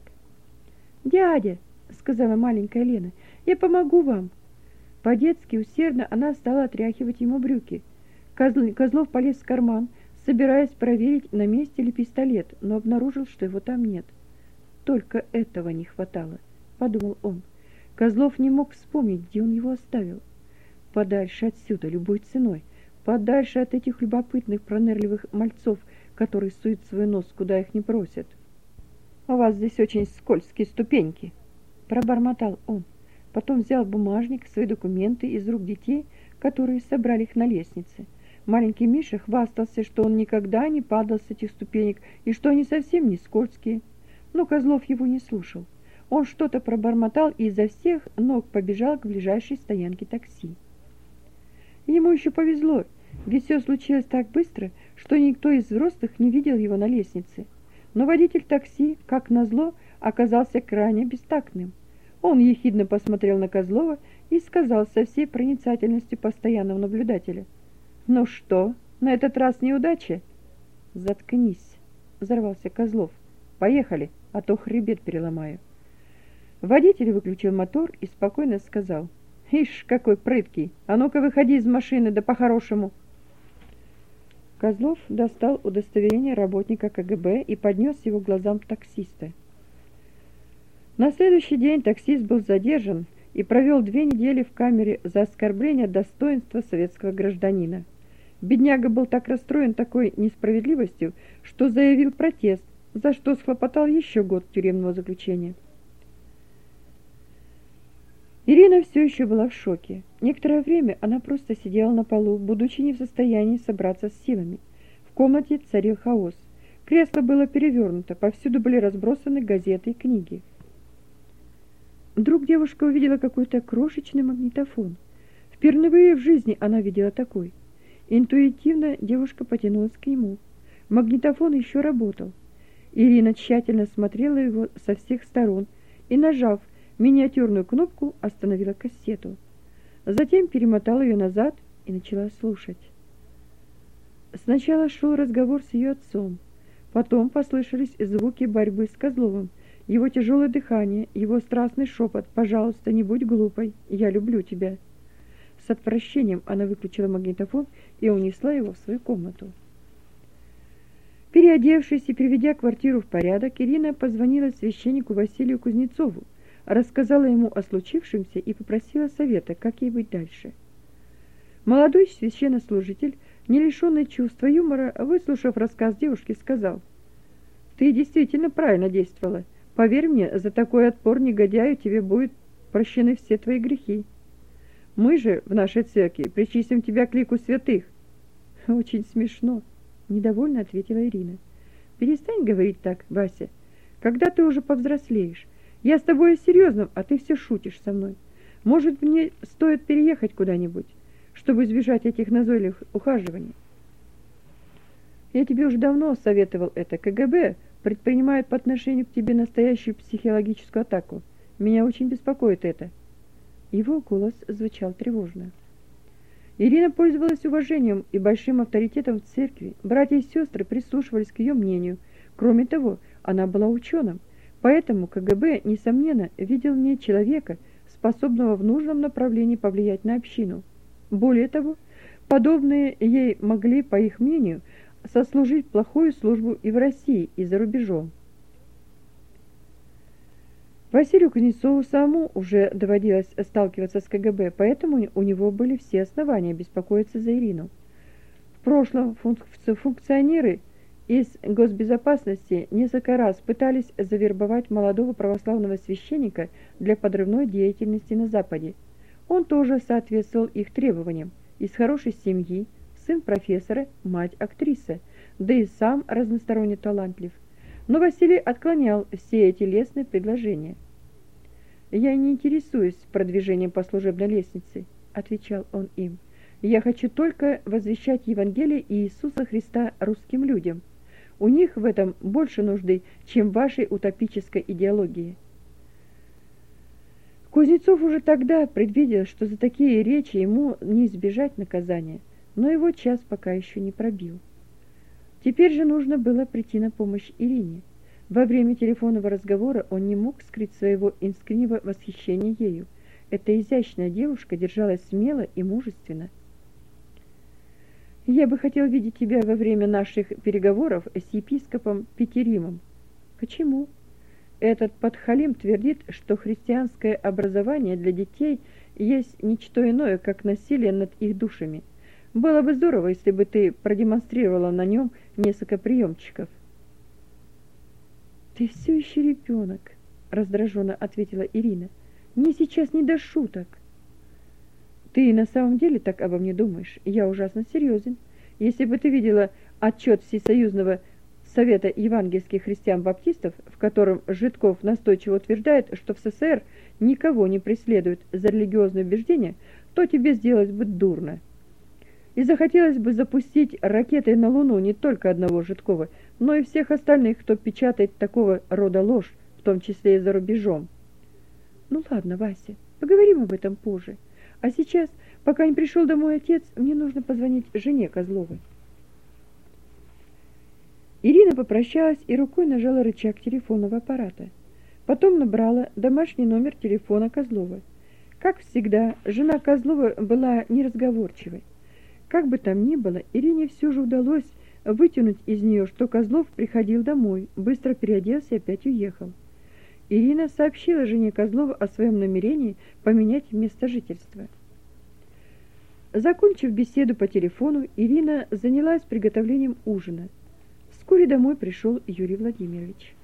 «Дядя!» — сказала маленькая Лена. «Я помогу вам!» По-детски усердно она стала отряхивать ему брюки. Козлов полез в карман, собираясь проверить, на месте ли пистолет, но обнаружил, что его там нет. «Только этого не хватало», — подумал он. Козлов не мог вспомнить, где он его оставил. Подальше отсюда, любой ценой, подальше от этих любопытных пронырливых мальцов, которые суют свой нос, куда их не просят. «У вас здесь очень скользкие ступеньки», — пробормотал он. Потом взял бумажник, свои документы из рук детей, которые собрали их на лестнице. Маленький Миша хвастался, что он никогда не падал с этих ступенек и что они совсем не скользкие. Но Козлов его не слушал. Он что-то пробормотал и изо всех ног побежал к ближайшей стоянке такси. Ему еще повезло, ведь все случилось так быстро, что никто из взрослых не видел его на лестнице. Но водитель такси, как назло, оказался крайне бестактным. Он ехидно посмотрел на Козлова и сказал со всей проницательностью постоянного наблюдателя: «Ну что, на этот раз неудача?» «Заткнись», — взорвался Козлов. «Поехали, а то хребет переломаю». Водитель выключил мотор и спокойно сказал: «Ишь, какой прыткий! А ну-ка выходи из машины, да по-хорошему!» Козлов достал удостоверение работника ка гэ бэ и поднес его к глазам таксиста. На следующий день таксист был задержан и провел две недели в камере за оскорбление достоинства советского гражданина. Бедняга был так расстроен такой несправедливостью, что заявил протест, за что схлопотал еще год тюремного заключения. Ирина все еще была в шоке. Некоторое время она просто сидела на полу, будучи не в состоянии собраться с силами. В комнате царил хаос. Кресло было перевернуто, повсюду были разбросаны газеты и книги. Вдруг девушка увидела какой-то крошечный магнитофон. Впервые в жизни она видела такой. Интуитивно девушка потянулась к нему. Магнитофон еще работал. Ирина тщательно смотрела его со всех сторон и, нажав миниатюрную кнопку, остановила кассету. Затем перемотала ее назад и начала слушать. Сначала шел разговор с ее отцом. Потом послышались звуки борьбы с Козловым, его тяжелое дыхание, его страстный шепот: «Пожалуйста, не будь глупой, я люблю тебя». С отвращением она выключила магнитофон и унесла его в свою комнату. Переодевшись и приведя квартиру в порядок, Ирина позвонила священнику Василию Кузнецову, рассказала ему о случившемся и попросила совета, как ей быть дальше. Молодой священнослужитель, не лишенный чувства юмора, выслушав рассказ девушки, сказал: «Ты действительно правильно действовала. Поверь мне, за такой отпор негодяю тебе будут прощены все твои грехи. Мы же в нашей церкви причислим тебя к лику святых». «Очень смешно», — недовольно ответила Ирина. «Перестань говорить так, Вася. Когда ты уже повзрослеешь? Я с тобой серьезно, а ты все шутишь со мной. Может, мне стоит переехать куда-нибудь, чтобы избежать этих назойливых ухаживаний?» «Я тебе уже давно советовал это. КГБ предпринимает по отношению к тебе настоящую психологическую атаку. Меня очень беспокоит это». Его голос звучал тревожно. Ирина пользовалась уважением и большим авторитетом в церкви. Братья и сестры прислушивались к ее мнению. Кроме того, она была ученым, поэтому КГБ, несомненно, видел в ней человека, способного в нужном направлении повлиять на общину. Более того, подобные ей могли, по их мнению, сослужить плохую службу и в России, и за рубежом. Василию Кузнецову самому уже доводилось сталкиваться с КГБ, поэтому у него были все основания беспокоиться за Ирину. В прошлом функционеры из госбезопасности несколько раз пытались завербовать молодого православного священника для подрывной деятельности на Западе. Он тоже соответствовал их требованиям: из хорошей семьи, сын профессора, мать актриса, да и сам разносторонне талантлив. Но Василий отклонял все эти лестные предложения. «Я не интересуюсь продвижением по служебной лестнице», — отвечал он им. «Я хочу только возвещать Евангелие Иисуса Христа русским людям. У них в этом больше нужды, чем в вашей утопической идеологии». Кузнецов уже тогда предвидел, что за такие речи ему не избежать наказания, но его час пока еще не пробил. Теперь же нужно было прийти на помощь Ирине. Во время телефонного разговора он не мог скрыть своего искреннего восхищения ею. Эта изящная девушка держалась смело и мужественно. «Я бы хотел видеть тебя во время наших переговоров с епископом Петеримом». «Почему?» «Этот подхалим твердит, что христианское образование для детей есть ничто иное, как насилие над их душами. Было бы здорово, если бы ты продемонстрировала на нем несколько приемчиков». «Ты все еще ребенок», — раздраженно ответила Ирина. «Мне сейчас не до шуток». «Ты на самом деле так обо мне думаешь? Я ужасно серьезен. Если бы ты видела отчет Всесоюзного Совета евангельских христиан-баптистов, в котором Жидков настойчиво утверждает, что в СССР никого не преследуют за религиозные убеждения, то тебе сделалось бы дурно. И захотелось бы запустить ракетой на Луну не только одного Жидкова, но и всех остальных, кто печатает такого рода ложь, в том числе и за рубежом». «Ну ладно, Вася, поговорим об этом позже. А сейчас, пока не пришел домой отец, мне нужно позвонить жене Козловой». Ирина попрощалась и рукой нажала рычаг телефонного аппарата. Потом набрала домашний номер телефона Козловой. Как всегда, жена Козлова была неразговорчивой. Как бы там ни было, Ирине все же удалось вытянуть из нее, что Козлов приходил домой, быстро переоделся и опять уехал. Ирина сообщила жене Козлова о своем намерении поменять место жительства. Закончив беседу по телефону, Ирина занялась приготовлением ужина. Вскоре домой пришел Юрий Владимирович.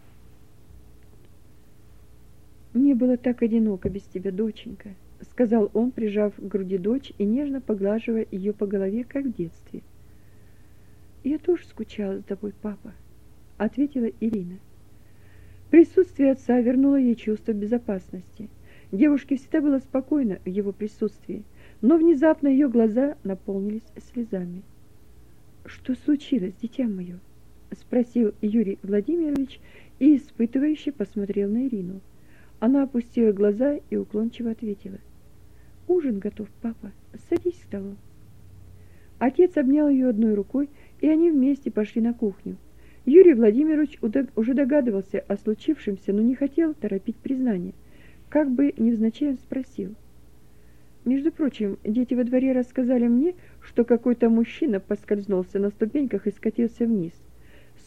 «Мне было так одиноко без тебя, доченька», — сказал он, прижав к груди дочь и нежно поглаживая ее по голове, как в детстве. «Я тоже скучала с тобой, папа», — ответила Ирина. Присутствие отца вернуло ей чувство безопасности. Девушке всегда было спокойно в его присутствии, но внезапно ее глаза наполнились слезами. «Что случилось, дитя мое?» — спросил Юрий Владимирович и испытывающе посмотрел на Ирину. Она опустила глаза и уклончиво ответила: «Ужин готов, папа. Садись к столу». Отец обнял ее одной рукой, и они вместе пошли на кухню. Юрий Владимирович уже догадывался о случившемся, но не хотел торопить признание. Как бы невзначай он спросил: «Между прочим, дети во дворе рассказали мне, что какой-то мужчина поскользнулся на ступеньках и скатился вниз.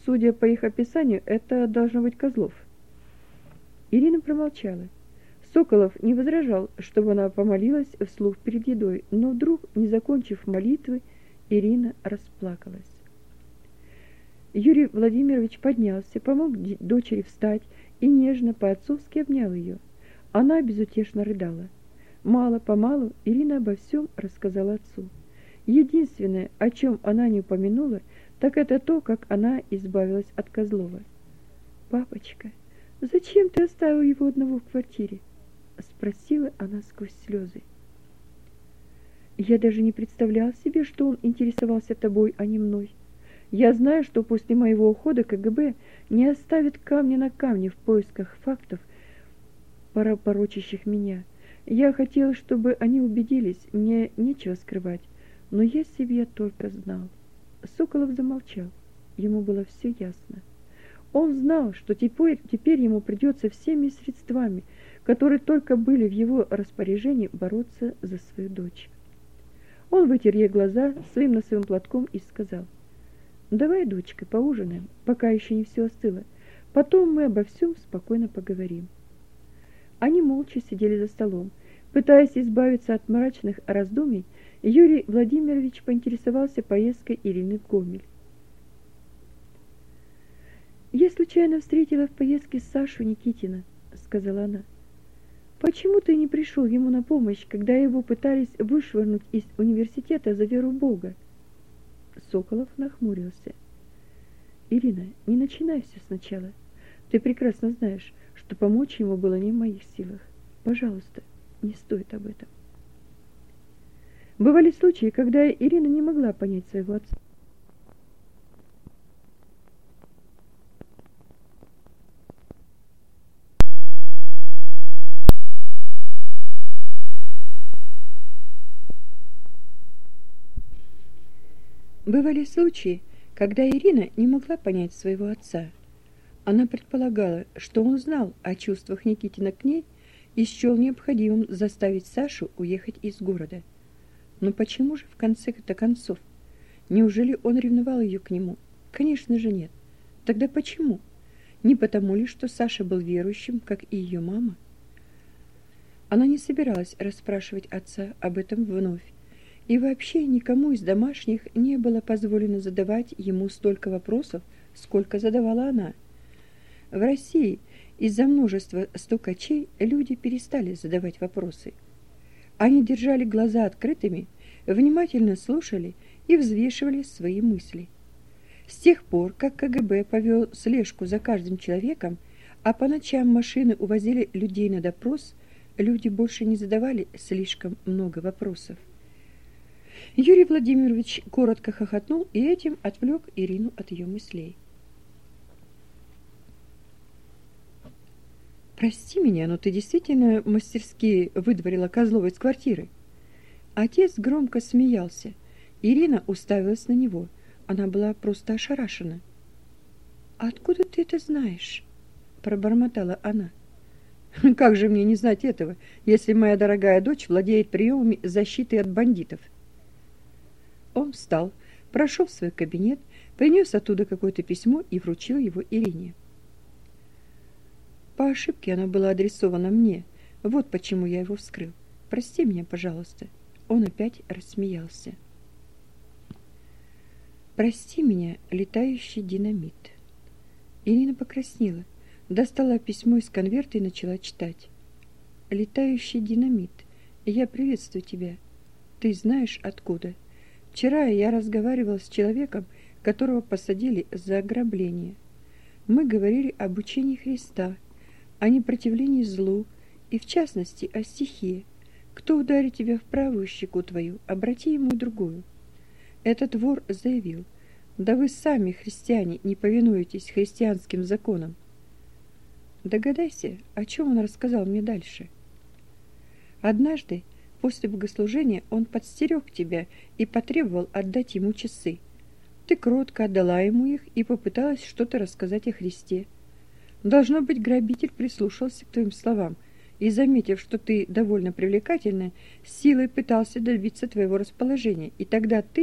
судя по их описанию, это должно быть Козлов. Ирина промолчала. Соколов не возражал, чтобы она помолилась вслух перед едой, но вдруг, не закончив молитвы, Ирина расплакалась. Юрий Владимирович поднялся, помог дочери встать и нежно по-отцовски обнял ее. Она безутешно рыдала. Мало-помалу Ирина обо всем рассказала отцу. Единственное, о чем она не упомянула, так это то, как она избавилась от Козлова. «Папочка, зачем ты оставил его одного в квартире?» — спросила она сквозь слезы. «Я даже не представлял себе, что он интересовался тобой, а не мной. Я знаю, что после моего ухода КГБ не оставит камня на камне в поисках фактов, порочащих меня. Я хотела, чтобы они убедились, мне нечего скрывать, но если бы я только знал». Соколов замолчал. Ему было все ясно. Он знал, что теперь, теперь ему придется всеми средствами, которые только были в его распоряжении, бороться за свою дочь. Он вытер ей глаза своим носовым платком и сказал: «Давай, дочка, поужинаем, пока еще не все остыло. Потом мы обо всем спокойно поговорим». Они молча сидели за столом. Пытаясь избавиться от мрачных раздумий, Юрий Владимирович поинтересовался поездкой Ирины в Гомель. «Я случайно встретила в поездке Сашу Никитина», — сказала она. «Почему ты не пришел ему на помощь, когда его пытались вышвырнуть из университета за веру в Бога?» Соколов нахмурился. «Ирина, не начинай все сначала. Ты прекрасно знаешь, что помочь ему было не в моих силах. Пожалуйста, не стоит об этом». Бывали случаи, когда Ирина не могла понять своего отца. Бывали случаи, когда Ирина не могла понять своего отца. Она предполагала, что он знал о чувствах Никитина к ней и счел необходимым заставить Сашу уехать из города. Но почему же в конце-то концов? Неужели он ревновал ее к нему? Конечно же нет. Тогда почему? Не потому ли, что Саша был верующим, как и ее мама? Она не собиралась расспрашивать отца об этом вновь. И вообще никому из домашних не было позволено задавать ему столько вопросов, сколько задавала она. В России из-за множества стукачей люди перестали задавать вопросы. Они держали глаза открытыми, внимательно слушали и взвешивали свои мысли. С тех пор, как КГБ повел слежку за каждым человеком, а по ночам машины увозили людей на допрос, люди больше не задавали слишком много вопросов. Юрий Владимирович коротко хохотнул и этим отвлек Ирину от ее мыслей. «Прости меня, но ты действительно мастерски выдворила Козлова из квартиры». Отец громко смеялся. Ирина уставилась на него. Она была просто ошарашена. «Откуда ты это знаешь?» – пробормотала она. «Как же мне не знать этого, если моя дорогая дочь владеет приемами защиты от бандитов?» Он встал, прошел в свой кабинет, принес оттуда какое-то письмо и вручил его Ирине. «По ошибке оно было адресовано мне. Вот почему я его вскрыл. Прости меня, пожалуйста». Он опять рассмеялся. «Прости меня, летающий динамит». Ирина покраснела, достала письмо из конверта и начала читать. «Летающий динамит, я приветствую тебя. Ты знаешь откуда. Вчера я разговаривал с человеком, которого посадили за ограбление. Мы говорили об учении Христа, о непротивлении злу и, в частности, о стихии. Кто ударит тебя в правую щеку твою, обрати ему другую. Этот вор заявил: да вы сами, христиане, не повинуетесь христианским законам. Догадайся, о чем он рассказал мне дальше. Однажды, после богослужения, он подстерег тебя и потребовал отдать ему часы. Ты кротко отдала ему их и попыталась что-то рассказать о Христе. Должно быть, грабитель прислушался к твоим словам и, заметив, что ты довольно привлекательная, силой пытался добиться твоего расположения, и тогда ты,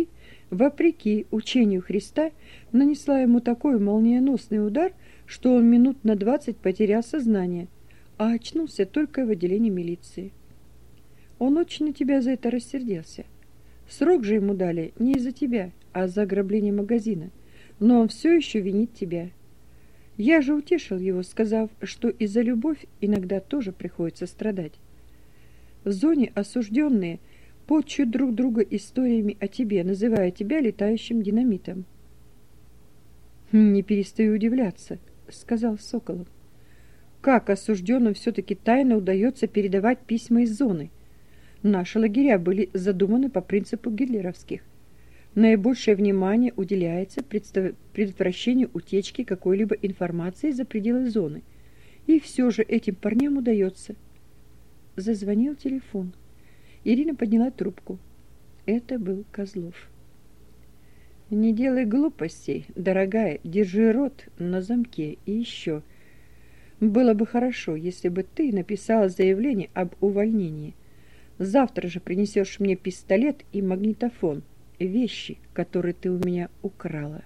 вопреки учению Христа, нанесла ему такой молниеносный удар, что он минут на двадцать потерял сознание, а очнулся только в отделении милиции. Он очень на тебя за это рассердился. Срок же ему дали не из-за тебя, а за ограбление магазина, но он все еще винит тебя. Я же утешил его, сказав, что и за любовь иногда тоже приходится страдать. В зоне осужденные почуют друг друга историями о тебе, называя тебя летающим динамитом. «Не перестаю удивляться», — сказал Соколов. «Как осужденным все-таки тайно удается передавать письма из зоны? Наши лагеря были задуманы по принципу гитлеровских. Наибольшее внимание уделяется предотвращению утечки какой-либо информации за пределы зоны. И все же этим парням удается». Зазвонил телефон. Ирина подняла трубку. Это был Козлов. «Не делай глупостей, дорогая, держи рот на замке. И еще. Было бы хорошо, если бы ты написала заявление об увольнении. Завтра же принесешь мне пистолет и магнитофон, вещи, которые ты у меня украла».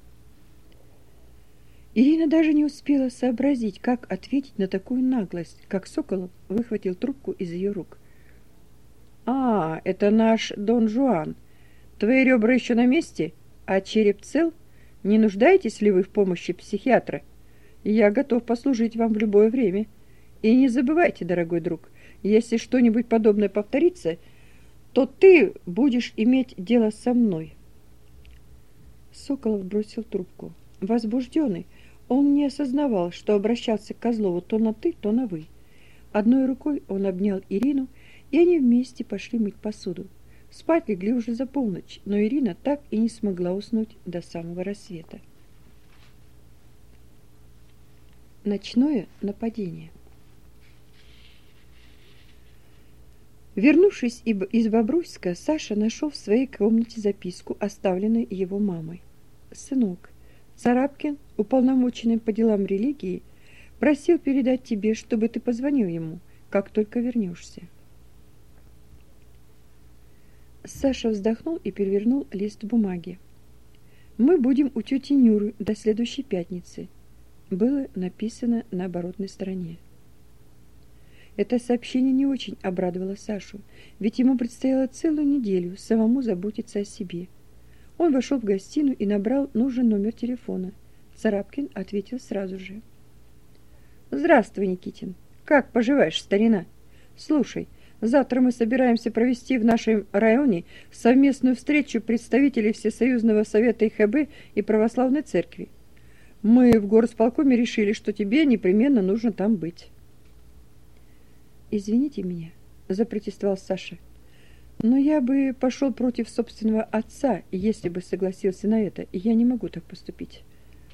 Ирина даже не успела сообразить, как ответить на такую наглость, как Соколов выхватил трубку из ее рук. «А, это наш Дон Жуан. Твои ребра еще на месте, а череп цел? Не нуждаетесь ли вы в помощи психиатра? Я готов послужить вам в любое время. И не забывайте, дорогой друг, если что-нибудь подобное повторится, то ты будешь иметь дело со мной». Соколов бросил трубку. Возбужденный, он не осознавал, что обращался к Козлову то на «ты», то на «вы». Одной рукой он обнял Ирину, и они вместе пошли мыть посуду. Спать легли уже за полночь, но Ирина так и не смогла уснуть до самого рассвета. Ночное нападение. Вернувшись из Бобруйска, Саша нашел в своей комнате записку, оставленную его мамой. «Сынок, Царапкин, уполномоченный по делам религии, просил передать тебе, чтобы ты позвонил ему, как только вернешься». Саша вздохнул и перевернул лист бумаги. «Мы будем у тети Нюры до следующей пятницы», было написано на оборотной стороне. Это сообщение не очень обрадовало Сашу, ведь ему предстояло целую неделю самому заботиться о себе. Он вошел в гостиную и набрал нужный номер телефона. Царапкин ответил сразу же. «Здравствуй, Никитин. Как поживаешь, старина? Слушай, завтра мы собираемся провести в нашем районе совместную встречу представителей Всесоюзного совета И Х Б и Православной церкви. Мы в горосполкоме решили, что тебе непременно нужно там быть». «Извините меня», — запротестовал Саша, «но я бы пошел против собственного отца, если бы согласился на это, и я не могу так поступить».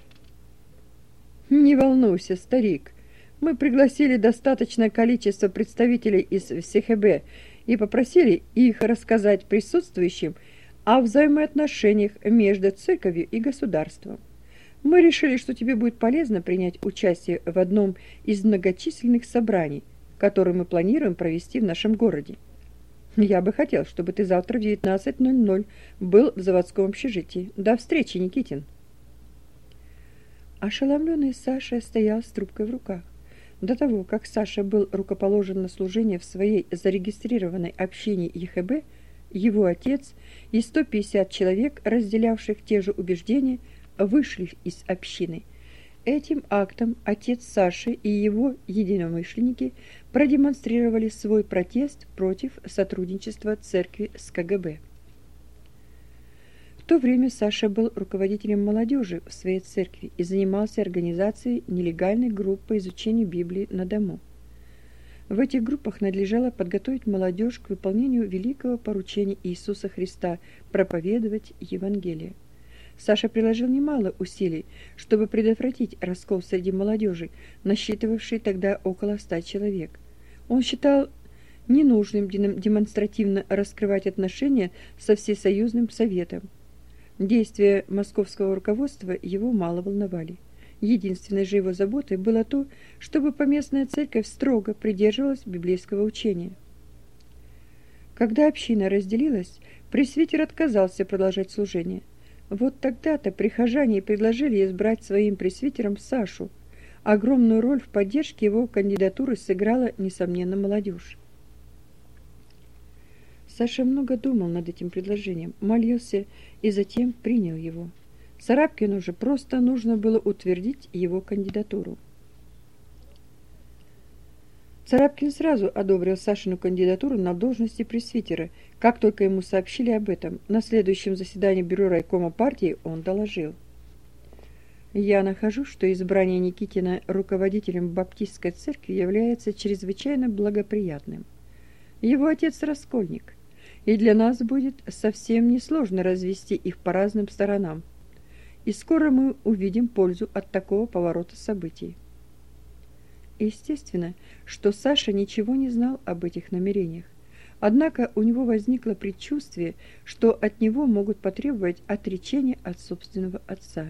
«Не волнуйся, старик. Мы пригласили достаточное количество представителей из Вс Х Б и попросили их рассказать присутствующим о взаимоотношениях между церковью и государством. Мы решили, что тебе будет полезно принять участие в одном из многочисленных собраний, которые мы планируем провести в нашем городе. Я бы хотел, чтобы ты завтра в девятнадцать ноль ноль был в заводском общежитии. До встречи, Никитин». Ошеломленный Саша стоял с трубкой в руках. До того, как Саша был рукоположен на служение в своей зарегистрированной общине И Х Б, его отец и сто пятьдесят человек, разделявших те же убеждения, вышли из общины. Этим актом отец Саши и его единомышленники продемонстрировали свой протест против сотрудничества церкви с К Г Б. В то время Саша был руководителем молодежи в своей церкви и занимался организацией нелегальной группы по изучению Библии на дому. В этих группах надлежало подготовить молодежь к выполнению великого поручения Иисуса Христа проповедовать Евангелие. Саша приложил немало усилий, чтобы предотвратить раскол среди молодежи, насчитывавшей тогда около ста человек. Он считал ненужным демонстративно раскрывать отношения со Всесоюзным Советом. Действия московского руководства его мало волновали. Единственной же его заботой было то, чтобы поместная церковь строго придерживалась библейского учения. Когда община разделилась, Пресвитер отказался продолжать служение. Вот тогда-то прихожане предложили избрать своим пресвитером Сашу. Огромную роль в поддержке его кандидатуры сыграла, несомненно, молодежь. Саша много думал над этим предложением, молился и затем принял его. Царапкину же просто нужно было утвердить его кандидатуру. Царапкин сразу одобрил Сашину кандидатуру на должности пресвитера. Как только ему сообщили об этом, на следующем заседании бюро райкома партии он доложил: «Я нахожу, что избрание Никитина руководителем Баптистской церкви является чрезвычайно благоприятным. Его отец раскольник, и для нас будет совсем несложно развести их по разным сторонам. И скоро мы увидим пользу от такого поворота событий». Естественно, что Саша ничего не знал об этих намерениях. Однако у него возникло предчувствие, что от него могут потребовать отречения от собственного отца.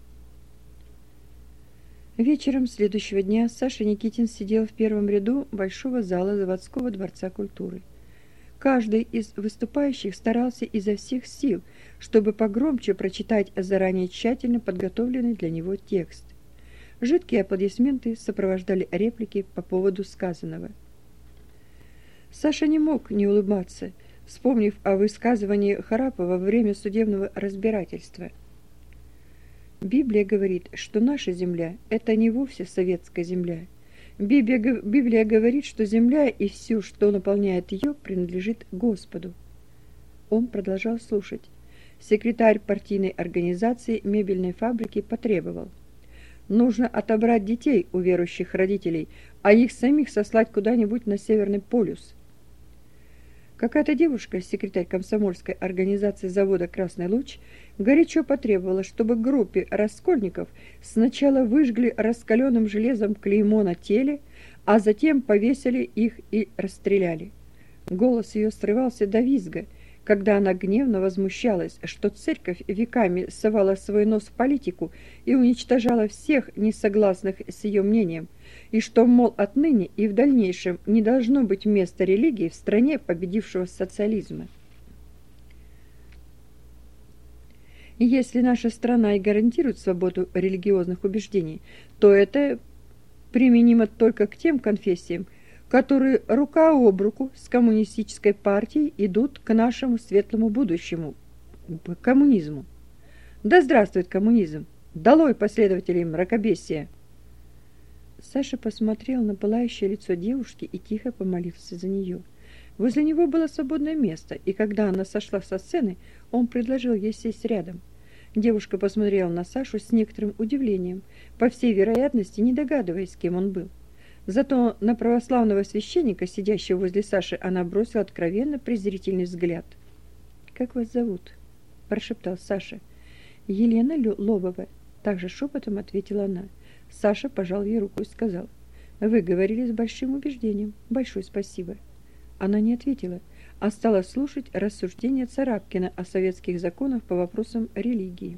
Вечером следующего дня Саша Никитин сидел в первом ряду большого зала заводского дворца культуры. Каждый из выступающих старался изо всех сил, чтобы погромче прочитать заранее тщательно подготовленный для него текст. Жидкие аплодисменты сопровождали реплики по поводу сказанного. Саша не мог не улыбаться, вспомнив о высказывании Харапова во время судебного разбирательства. Библия говорит, что наша земля – это не вовсе советская земля. Библия, Библия говорит, что земля и все, что наполняет ее, принадлежит Господу. Он продолжал слушать. Секретарь партийной организации мебельной фабрики потребовал: нужно отобрать детей у верующих родителей, а их самих сослать куда-нибудь на Северный полюс. Какая-то девушка, секретарь комсомольской организации завода «Красный луч», горячо потребовала, чтобы группе раскольников сначала выжгли раскаленным железом клеймо на теле, а затем повесили их и расстреляли. Голос ее срывался до визга, когда она гневно возмущалась, что церковь веками совала свой нос в политику и уничтожала всех несогласных с ее мнением, и что, мол, отныне и в дальнейшем не должно быть места религии в стране победившего социализма. И если наша страна и гарантирует свободу религиозных убеждений, то это применимо только к тем конфессиям, которые рука об руку с коммунистической партией идут к нашему светлому будущему, к коммунизму. Да здравствует коммунизм! Долой последователей мракобесия! Саша посмотрел на пылающее лицо девушки и тихо помолился за нее. Возле него было свободное место, и когда она сошла со сцены, он предложил ей сесть рядом. Девушка посмотрела на Сашу с некоторым удивлением, по всей вероятности не догадываясь, кем он был. Зато на православного священника, сидящего возле Саши, она бросила откровенно презрительный взгляд. «Как вас зовут?» – прошептал Саша. «Елена Лобова», – также шепотом ответила она. Саша пожал ей руку и сказал: «Вы говорили с большим убеждением. Большое спасибо». Она не ответила, а стала слушать рассуждения Царапкина о советских законах по вопросам религии.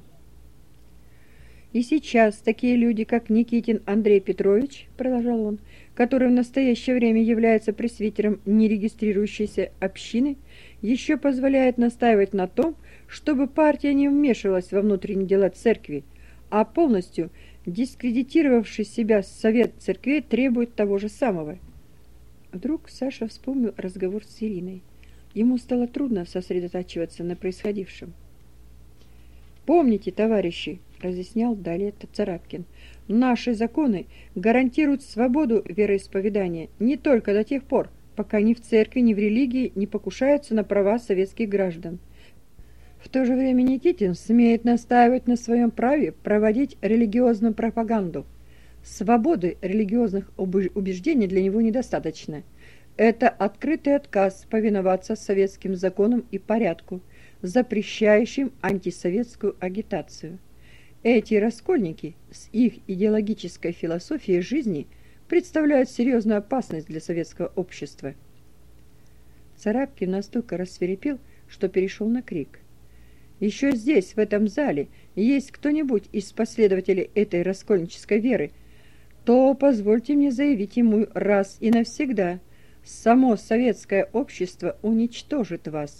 «И сейчас такие люди, как Никитин Андрей Петрович, — продолжал он, — который в настоящее время является пресвитером нерегистрирующейся общины, еще позволяет настаивать на том, чтобы партия не вмешивалась во внутренние дела церкви, а полностью дискредитировавший себя совет церквей требует того же самого». Вдруг Саша вспомнил разговор с Ириной. Ему стало трудно сосредотачиваться на происходившем. «Помните, товарищи, — разъяснял далее Царапкин, — наши законы гарантируют свободу вероисповедания не только до тех пор, пока ни в церкви, ни в религии не покушаются на права советских граждан. В то же время Никитин смеет настаивать на своем праве проводить религиозную пропаганду. Свободы религиозных убеждений для него недостаточно. Это открытый отказ повиноваться советским законам и порядку, запрещающим антисоветскую агитацию. Эти раскольники с их идеологической философией жизни представляют серьезную опасность для советского общества. Царапкин настолько рассвирепел, что перешел на крик. «Еще здесь, в этом зале, есть кто-нибудь из последователей этой раскольнической веры, то позвольте мне заявить ему раз и навсегда: само советское общество уничтожит вас,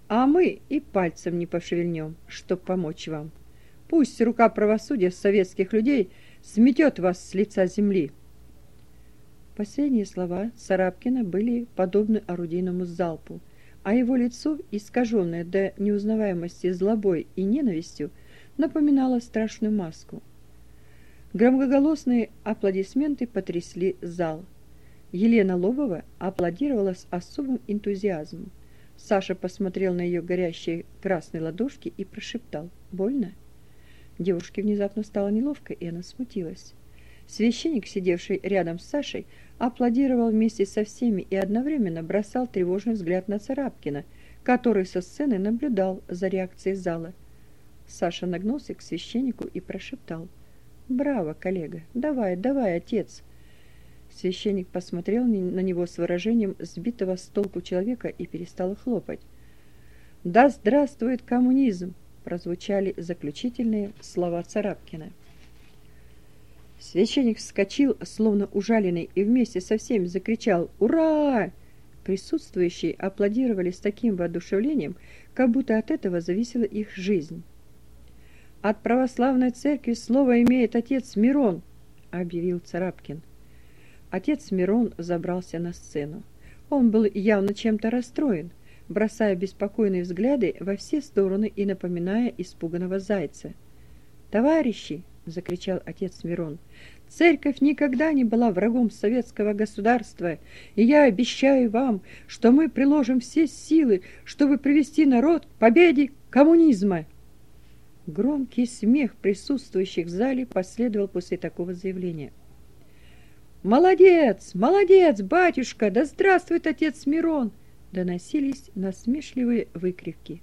а мы и пальцем не пошевельнем, чтоб помочь вам. Пусть рука правосудия советских людей сметет вас с лица земли». Последние слова Царапкина были подобны орудийному залпу, а его лицо, искаженное до неузнаваемости злобой и ненавистью, напоминало страшную маску. Громкоголосные аплодисменты потрясли зал. Елена Лобова аплодировала с особым энтузиазмом. Саша посмотрел на ее горящие красные ладошки и прошептал: «Больно?». Девушке внезапно стало неловко, и она смутилась. Священник, сидевший рядом с Сашей, аплодировал вместе со всеми и одновременно бросал тревожный взгляд на Царапкина, который со сцены наблюдал за реакцией зала. Саша нагнулся к священнику и прошептал: «Браво, коллега! Давай, давай, отец!» Священник посмотрел на него с выражением сбитого с толку человека и перестал хлопать. «Да здравствует коммунизм!» — прозвучали заключительные слова Царапкина. Священник вскочил, словно ужаленный, и вместе со всеми закричал: «Ура!». Присутствующие аплодировали с таким воодушевлением, как будто от этого зависела их жизнь. «От православной церкви слово имеет отец Мирон», — объявил Царапкин. Отец Мирон забрался на сцену. Он был явно чем-то расстроен, бросая беспокойные взгляды во все стороны и напоминая испуганного зайца. «Товарищи!» — закричал отец Мирон. «Церковь никогда не была врагом советского государства, и я обещаю вам, что мы приложим все силы, чтобы привести народ к победе коммунизма». Громкий смех присутствующих в зале последовал после такого заявления. «Молодец! Молодец, батюшка! Да здравствует отец Мирон!» доносились насмешливые выкрики.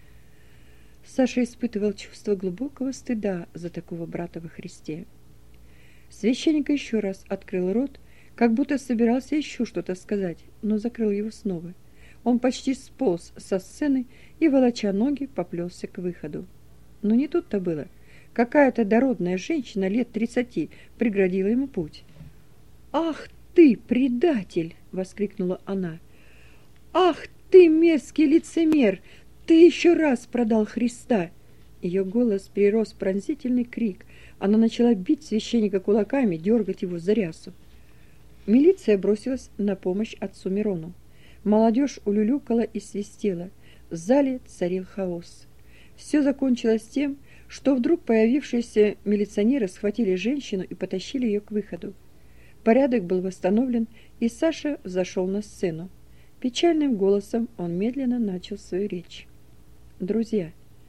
Саша испытывал чувство глубокого стыда за такого брата во Христе. Священник еще раз открыл рот, как будто собирался еще что-то сказать, но закрыл его снова. Он почти сполз со сцены и, волоча ноги, поплелся к выходу. Но не тут-то было. Какая-то дородная женщина лет тридцати преградила ему путь. «Ах ты, предатель!» — воскликнула она. «Ах ты, мерзкий лицемер! Ты еще раз продал Христа!» Ее голос перерос в пронзительный крик. Она начала бить священника кулаками, дергать его за рясу. Милиция бросилась на помощь отцу Мирону. Молодежь улюлюкала и свистела. В зале царил хаос. Все закончилось тем, что вдруг появившиеся милиционеры схватили женщину и потащили ее к выходу. Порядок был восстановлен, и Саша взошел на сцену. Печальным голосом он медленно начал свою речь. «Друзья,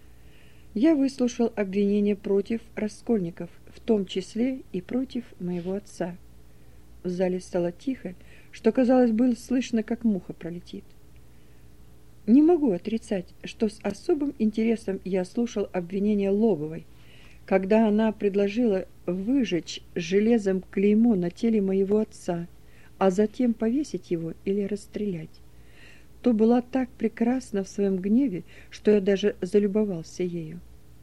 я выслушал обвинения против раскольников, в том числе и против моего отца». В зале стало тихо, что, казалось, было слышно, как муха пролетит. Не могу отрицать, что с особым интересом я слушал обвинения Лобовой, когда она предложила выжечь железом клеймо на теле моего отца, а затем повесить его или расстрелять. То была так прекрасна в своем гневе, что я даже залюбовался ею.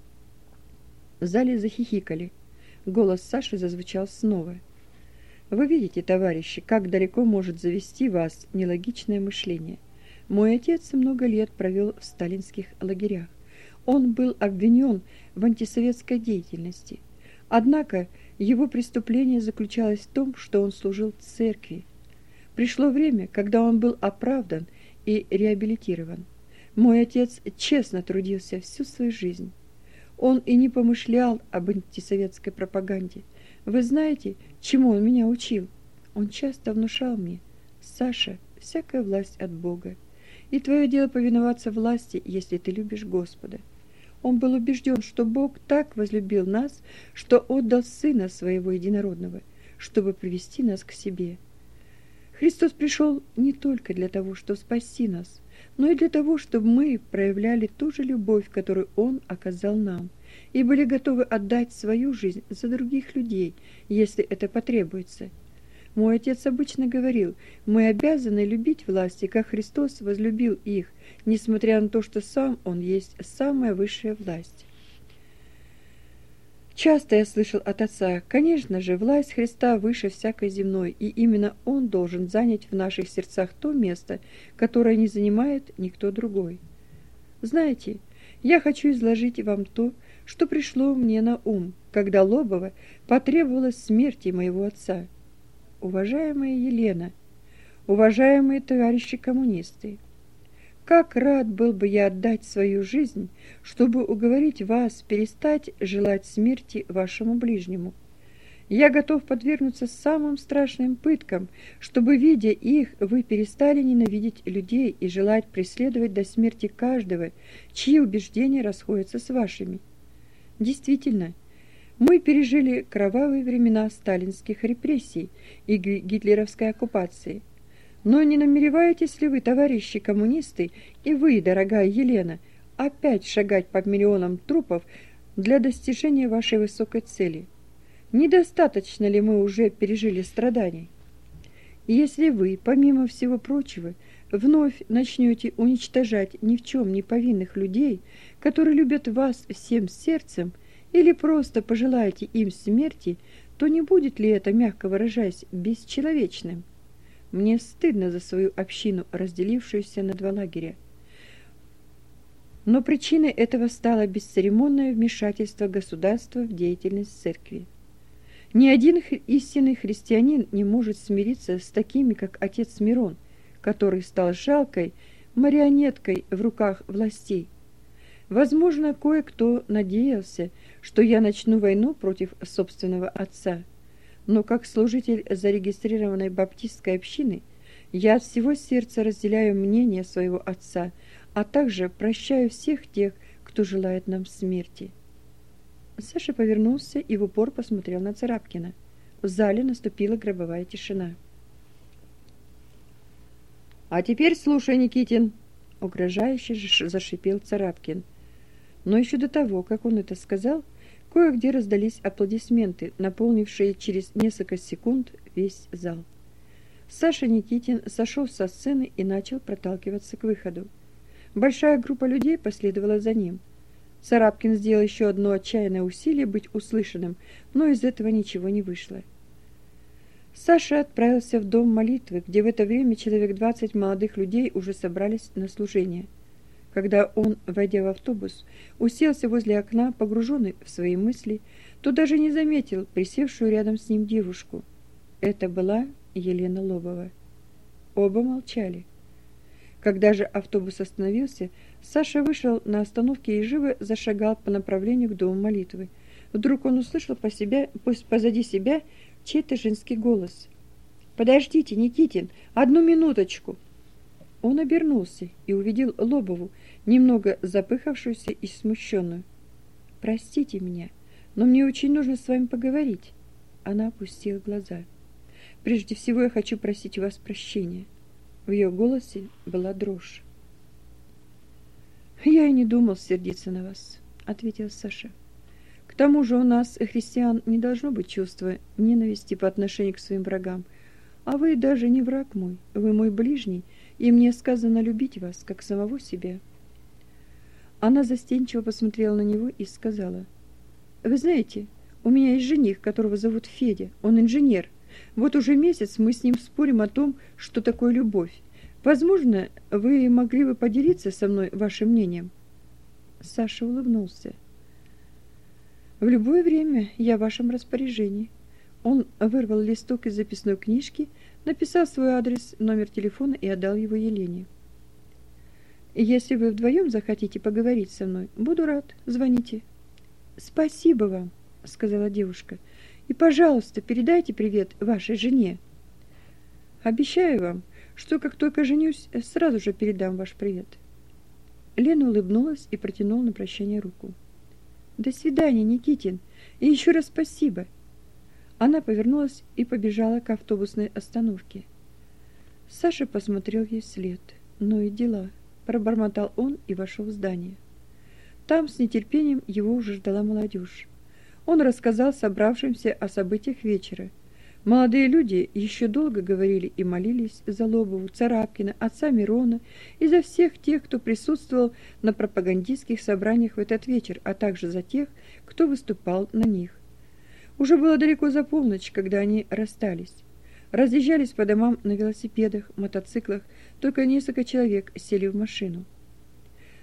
В зале захихикали. Голос Саши зазвучал снова. «Вы видите, товарищи, как далеко может завести вас нелогичное мышление. Мой отец много лет провел в сталинских лагерях. Он был обвинен в антисоветской деятельности. Однако его преступление заключалось в том, что он служил церкви. Пришло время, когда он был оправдан и реабилитирован. Мой отец честно трудился всю свою жизнь. Он и не помышлял об антисоветской пропаганде. Вы знаете, чему он меня учил? Он часто внушал мне: «Саша, всякая власть от Бога, и твое дело повиноваться власти, если ты любишь Господа». Он был убежден, что Бог так возлюбил нас, что отдал Сына Своего Единородного, чтобы привести нас к себе. Христос пришел не только для того, чтобы спасти нас, но и для того, чтобы мы проявляли ту же любовь, которую Он оказал нам, и были готовы отдать свою жизнь за других людей, если это потребуется. Мой отец обычно говорил: мы обязаны любить власти, как Христос возлюбил их, несмотря на то, что сам Он есть самая высшая власть. Часто я слышал от отца: конечно же, власть Христа выше всякой земной, и именно Он должен занять в наших сердцах то место, которое не занимает никто другой. Знаете, я хочу изложить вам то, что пришло мне на ум, когда Лобова потребовала смерти моего отца. Уважаемая Елена, уважаемые товарищи коммунисты, как рад был бы я отдать свою жизнь, чтобы уговорить вас перестать желать смерти вашему ближнему. Я готов подвергнуться самым страшным пыткам, чтобы, видя их, вы перестали ненавидеть людей и желать преследовать до смерти каждого, чьи убеждения расходятся с вашими. Действительно, мы пережили кровавые времена сталинских репрессий и гитлеровской оккупации. Но не намереваетесь ли вы, товарищи коммунисты, и вы, дорогая Елена, опять шагать по миллионам трупов для достижения вашей высокой цели? Недостаточно ли мы уже пережили страданий? И если вы, помимо всего прочего, вновь начнете уничтожать ни в чем не повинных людей, которые любят вас всем сердцем, или просто пожелаете им смерти, то не будет ли это, мягко выражаясь, бесчеловечным? Мне стыдно за свою общину, разделившуюся на два лагеря. Но причиной этого стало бесцеремонное вмешательство государства в деятельность церкви. Ни один истинный христианин не может смириться с такими, как отец Мирон, который стал жалкой марионеткой в руках властей. Возможно, кое-кто надеялся, что я начну войну против собственного отца, но как служитель зарегистрированной баптистской общины я от всего сердца разделяю мнение своего отца, а также прощаю всех тех, кто желает нам смерти. Саша повернулся и в упор посмотрел на Царапкина. В зале наступила гробовая тишина. «А теперь слушай, Никитин!» — угрожающе зашипел Царапкин. Но еще до того, как он это сказал, кое-где раздались аплодисменты, наполнившие через несколько секунд весь зал. Саша Никитин сошел со сцены и начал проталкиваться к выходу. Большая группа людей последовала за ним. Царапкин сделал еще одно отчаянное усилие быть услышанным, но из этого ничего не вышло. Саша отправился в дом молитвы, где в это время человек двадцать молодых людей уже собрались на служение. Когда он, войдя в автобус, уселся возле окна, погруженный в свои мысли, то даже не заметил присевшую рядом с ним девушку. Это была Елена Лобова. Оба молчали. Когда же автобус остановился, Саша вышел на остановке и живо зашагал по направлению к дому молитвы. Вдруг он услышал по себя, позади себя чей-то женский голос. «Подождите, Никитин, одну минуточку!» Он обернулся и увидел Лобову, немного запыхавшуюся и смущенную. «Простите меня, но мне очень нужно с вами поговорить». Она опустила глаза. «Прежде всего я хочу просить у вас прощения». В ее голосе была дрожь. «Я и не думал сердиться на вас», — ответил Саша. «К тому же у нас, христиан, не должно быть чувства ненависти по отношению к своим врагам. А вы даже не враг мой, вы мой ближний, и мне сказано любить вас, как самого себя». Она застенчиво посмотрела на него и сказала: «Вы знаете, у меня есть жених, которого зовут Федя, он инженер. Вот уже месяц мы с ним спорим о том, что такое любовь. Возможно, вы могли бы поделиться со мной вашим мнением?» Саша улыбнулся. «В любое время я в вашем распоряжении». Он вырвал листок из записной книжки, написал свой адрес, номер телефона и отдал его Елене. «Если вы вдвоем захотите поговорить со мной, буду рад. Звоните». «Спасибо вам», — сказала девушка. «И, пожалуйста, передайте привет вашей жене». «Обещаю вам, что как только женюсь, сразу же передам ваш привет». Лена улыбнулась и протянула на прощание руку. «До свидания, Никитин, и еще раз спасибо». Она повернулась и побежала к автобусной остановке. Саша посмотрел ей вслед. «Ну и дела», — пробормотал он и вошел в здание. Там с нетерпением его уже ждала молодежь. Он рассказал собравшимся о событиях вечера. Молодые люди еще долго говорили и молились за Лобову, Царапкина, отца Мирона и за всех тех, кто присутствовал на пропагандистских собраниях в этот вечер, а также за тех, кто выступал на них. Уже было далеко за полночь, когда они расстались. Разъезжались по домам на велосипедах, мотоциклах, только несколько человек сели в машину.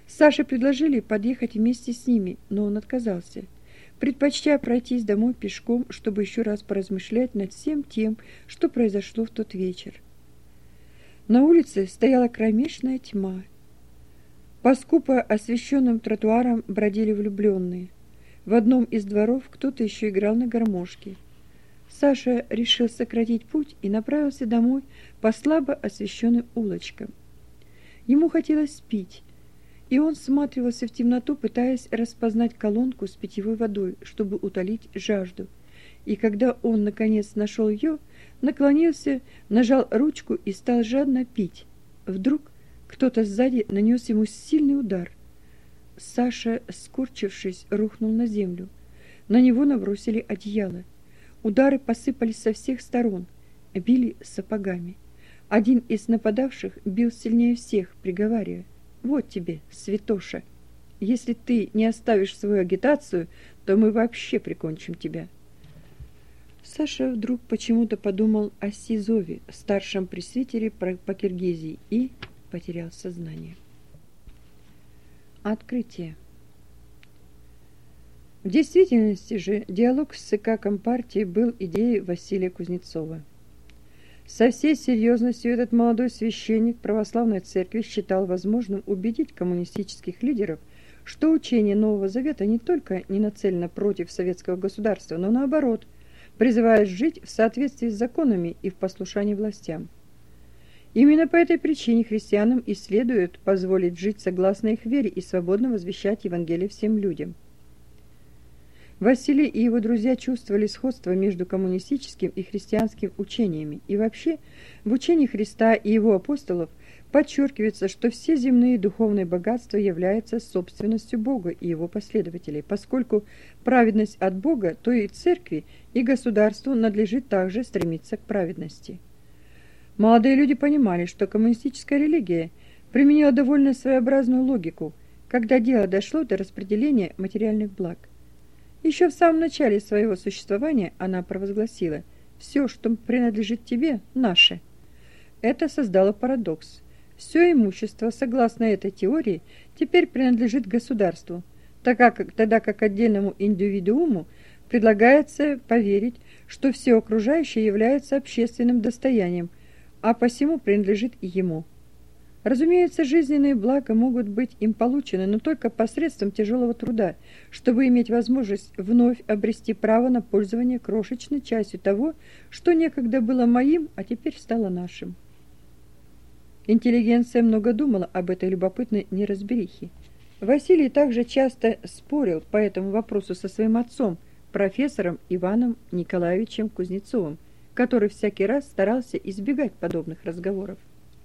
Саше предложили подъехать вместе с ними, но он отказался, предпочтя пройтись домой пешком, чтобы еще раз поразмышлять над всем тем, что произошло в тот вечер. На улице стояла кромешная тьма. По скупо освещенным тротуарам бродили влюбленные. В одном из дворов кто-то еще играл на гармошке. Саша решил сократить путь и направился домой по слабо освещенным улочкам. Ему хотелось пить, и он всматривался в темноту, пытаясь распознать колонку с питьевой водой, чтобы утолить жажду. И когда он, наконец, нашел ее, наклонился, нажал ручку и стал жадно пить. Вдруг кто-то сзади нанес ему сильный удар. Саша, скорчившись, рухнул на землю. На него набросили одеяло. Удары посыпались со всех сторон, били сапогами. Один из нападавших бил сильнее всех, приговаривая: «Вот тебе, святоша, если ты не оставишь свою агитацию, то мы вообще прикончим тебя». Саша вдруг почему-то подумал о Сизове, старшем пресвитере по Киргизии, и потерял сознание. Открытие. В действительности же диалог с ЦК Компартии был идеей Василия Кузнецова. Со всей серьезностью этот молодой священник православной церкви считал возможным убедить коммунистических лидеров, что учение Нового Завета не только не нацелено против советского государства, но наоборот, призывает жить в соответствии с законами и в послушании властям. Именно по этой причине христианам и следует позволить жить согласно их вере и свободно возвещать Евангелие всем людям. Василий и его друзья чувствовали сходство между коммунистическим и христианским учениями, и вообще в учении Христа и его апостолов подчеркивается, что все земные духовные богатства являются собственностью Бога и его последователей, поскольку праведность от Бога, то и церкви, и государству надлежит также стремиться к праведности. Молодые люди понимали, что коммунистическая религия применила довольно своеобразную логику, когда дело дошло до распределения материальных благ. Еще в самом начале своего существования она провозгласила: «Все, что принадлежит тебе, наше». Это создало парадокс. Все имущество, согласно этой теории, теперь принадлежит государству, так как, тогда как отдельному индивидууму предлагается поверить, что все окружающее является общественным достоянием, а посему принадлежит и ему. Разумеется, жизненные блага могут быть им получены, но только посредством тяжелого труда, чтобы иметь возможность вновь обрести право на пользование крошечной частью того, что некогда было моим, а теперь стало нашим. Интеллигенция много думала об этой любопытной неразберихе. Василий также часто спорил по этому вопросу со своим отцом, профессором Иваном Николаевичем Кузнецовым, который всякий раз старался избегать подобных разговоров.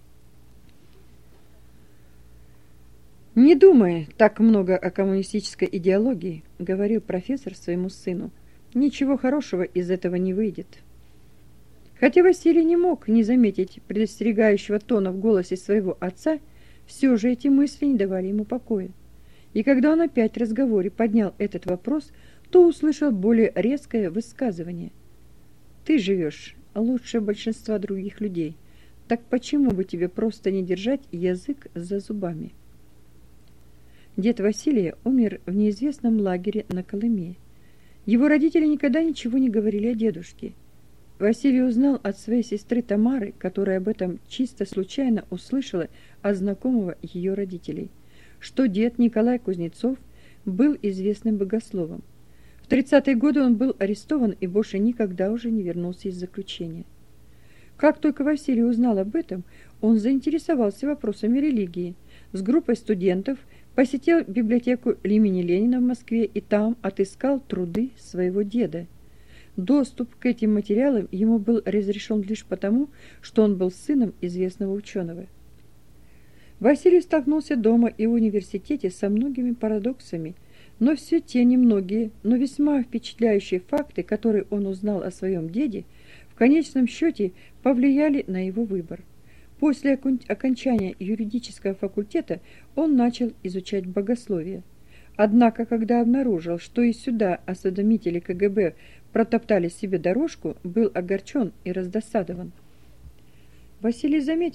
«Не думай так много о коммунистической идеологии», — говорил профессор своему сыну. «Ничего хорошего из этого не выйдет». Хотя Василий не мог не заметить предостерегающего тона в голосе своего отца, все же эти мысли не давали ему покоя. И когда он опять в разговоре поднял этот вопрос, то услышал более резкое высказывание. «Ты живешь лучше большинства других людей, так почему бы тебе просто не держать язык за зубами?» Дед Василия умер в неизвестном лагере на Колыме. Его родители никогда ничего не говорили о дедушке. Василий узнал от своей сестры Тамары, которая об этом чисто случайно услышала от знакомого ее родителей, что дед Николай Кузнецов был известным богословом. В тридцатые годы он был арестован и больше никогда уже не вернулся из заключения. Как только Василий узнал об этом, он заинтересовался вопросами религии. С группой студентов посетил библиотеку имени Ленина в Москве и там отыскал труды своего деда. Доступ к этим материалам ему был разрешен лишь потому, что он был сыном известного ученого. Василий столкнулся дома и в университете со многими парадоксами, но все те немногие, но весьма впечатляющие факты, которые он узнал о своем деде, в конечном счете повлияли на его выбор. После окончания юридического факультета он начал изучать богословие. Однако, когда обнаружил, что и сюда осведомители ка гэ бэ протоптали себе дорожку, был огорчен и раздосадован. Василий заметил,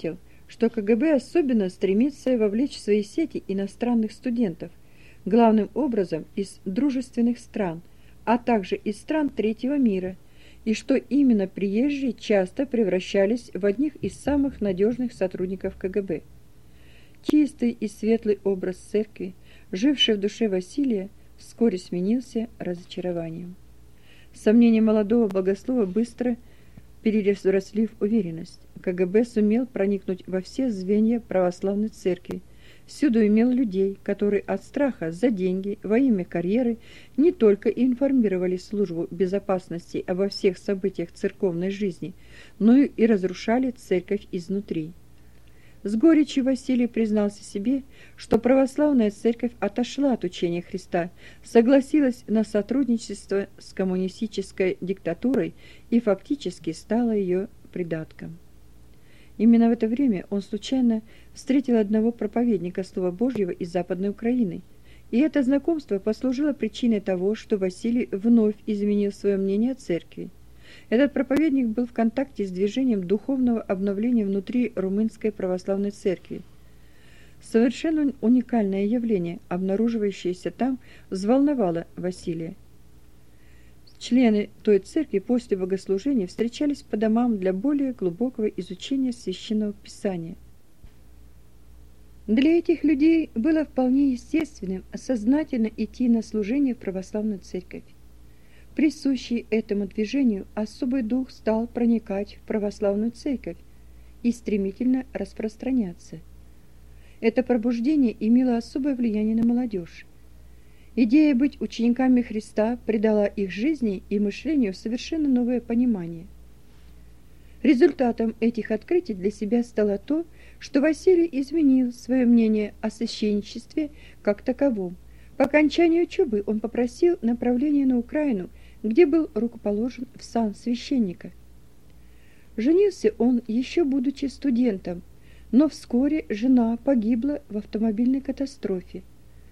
что КГБ особенно стремится вовлечь в свои сети иностранных студентов, главным образом из дружественных стран, а также из стран третьего мира, и что именно приезжие часто превращались в одних из самых надежных сотрудников КГБ. Чистый и светлый образ церкви, живший в душе Василия, вскоре сменился разочарованием. Сомнения молодого богослова быстро переросли в уверенность. КГБ сумел проникнуть во все звенья православной церкви, всюду имел людей, которые от страха за деньги во имя карьеры не только информировали службу безопасности обо всех событиях церковной жизни, но и разрушали церковь изнутри. С горечью Василий признался себе, что православная церковь отошла от учения Христа, согласилась на сотрудничество с коммунистической диктатурой и фактически стала ее придатком. Именно в это время он случайно встретил одного проповедника Слова Божьего из Западной Украины, и это знакомство послужило причиной того, что Василий вновь изменил свое мнение о церкви. Этот проповедник был в контакте с движением духовного обновления внутри румынской православной церкви. Совершенно уникальное явление, обнаруживающееся там, взволновало Василия. Члены той церкви после богослужения встречались по домам для более глубокого изучения священного писания. Для этих людей было вполне естественным сознательно идти на служение в православную церковь. Присущий этому движению особый дух стал проникать в православную церковь и стремительно распространяться. Это пробуждение имело особое влияние на молодежь. Идея быть учениками Христа придала их жизни и мышлению совершенно новое понимание. Результатом этих открытий для себя стало то, что Василий изменил свое мнение о священничестве как таковом. По окончании учебы он попросил направления на Украину, где был рукоположен в сан священника. Женился он еще будучи студентом, но вскоре жена погибла в автомобильной катастрофе.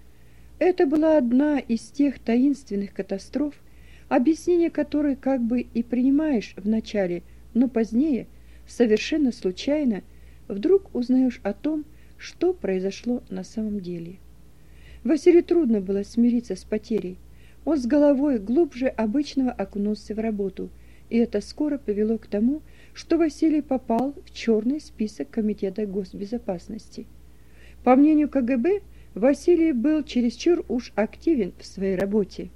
Это была одна из тех таинственных катастроф, объяснение которой как бы и принимаешь вначале, но позднее, совершенно случайно, вдруг узнаешь о том, что произошло на самом деле. Василию трудно было смириться с потерей. Он с головой глубже обычного окунулся в работу, и это скоро привело к тому, что Василий попал в черный список Комитета госбезопасности. По мнению КГБ, Василий был чересчур уж активен в своей работе.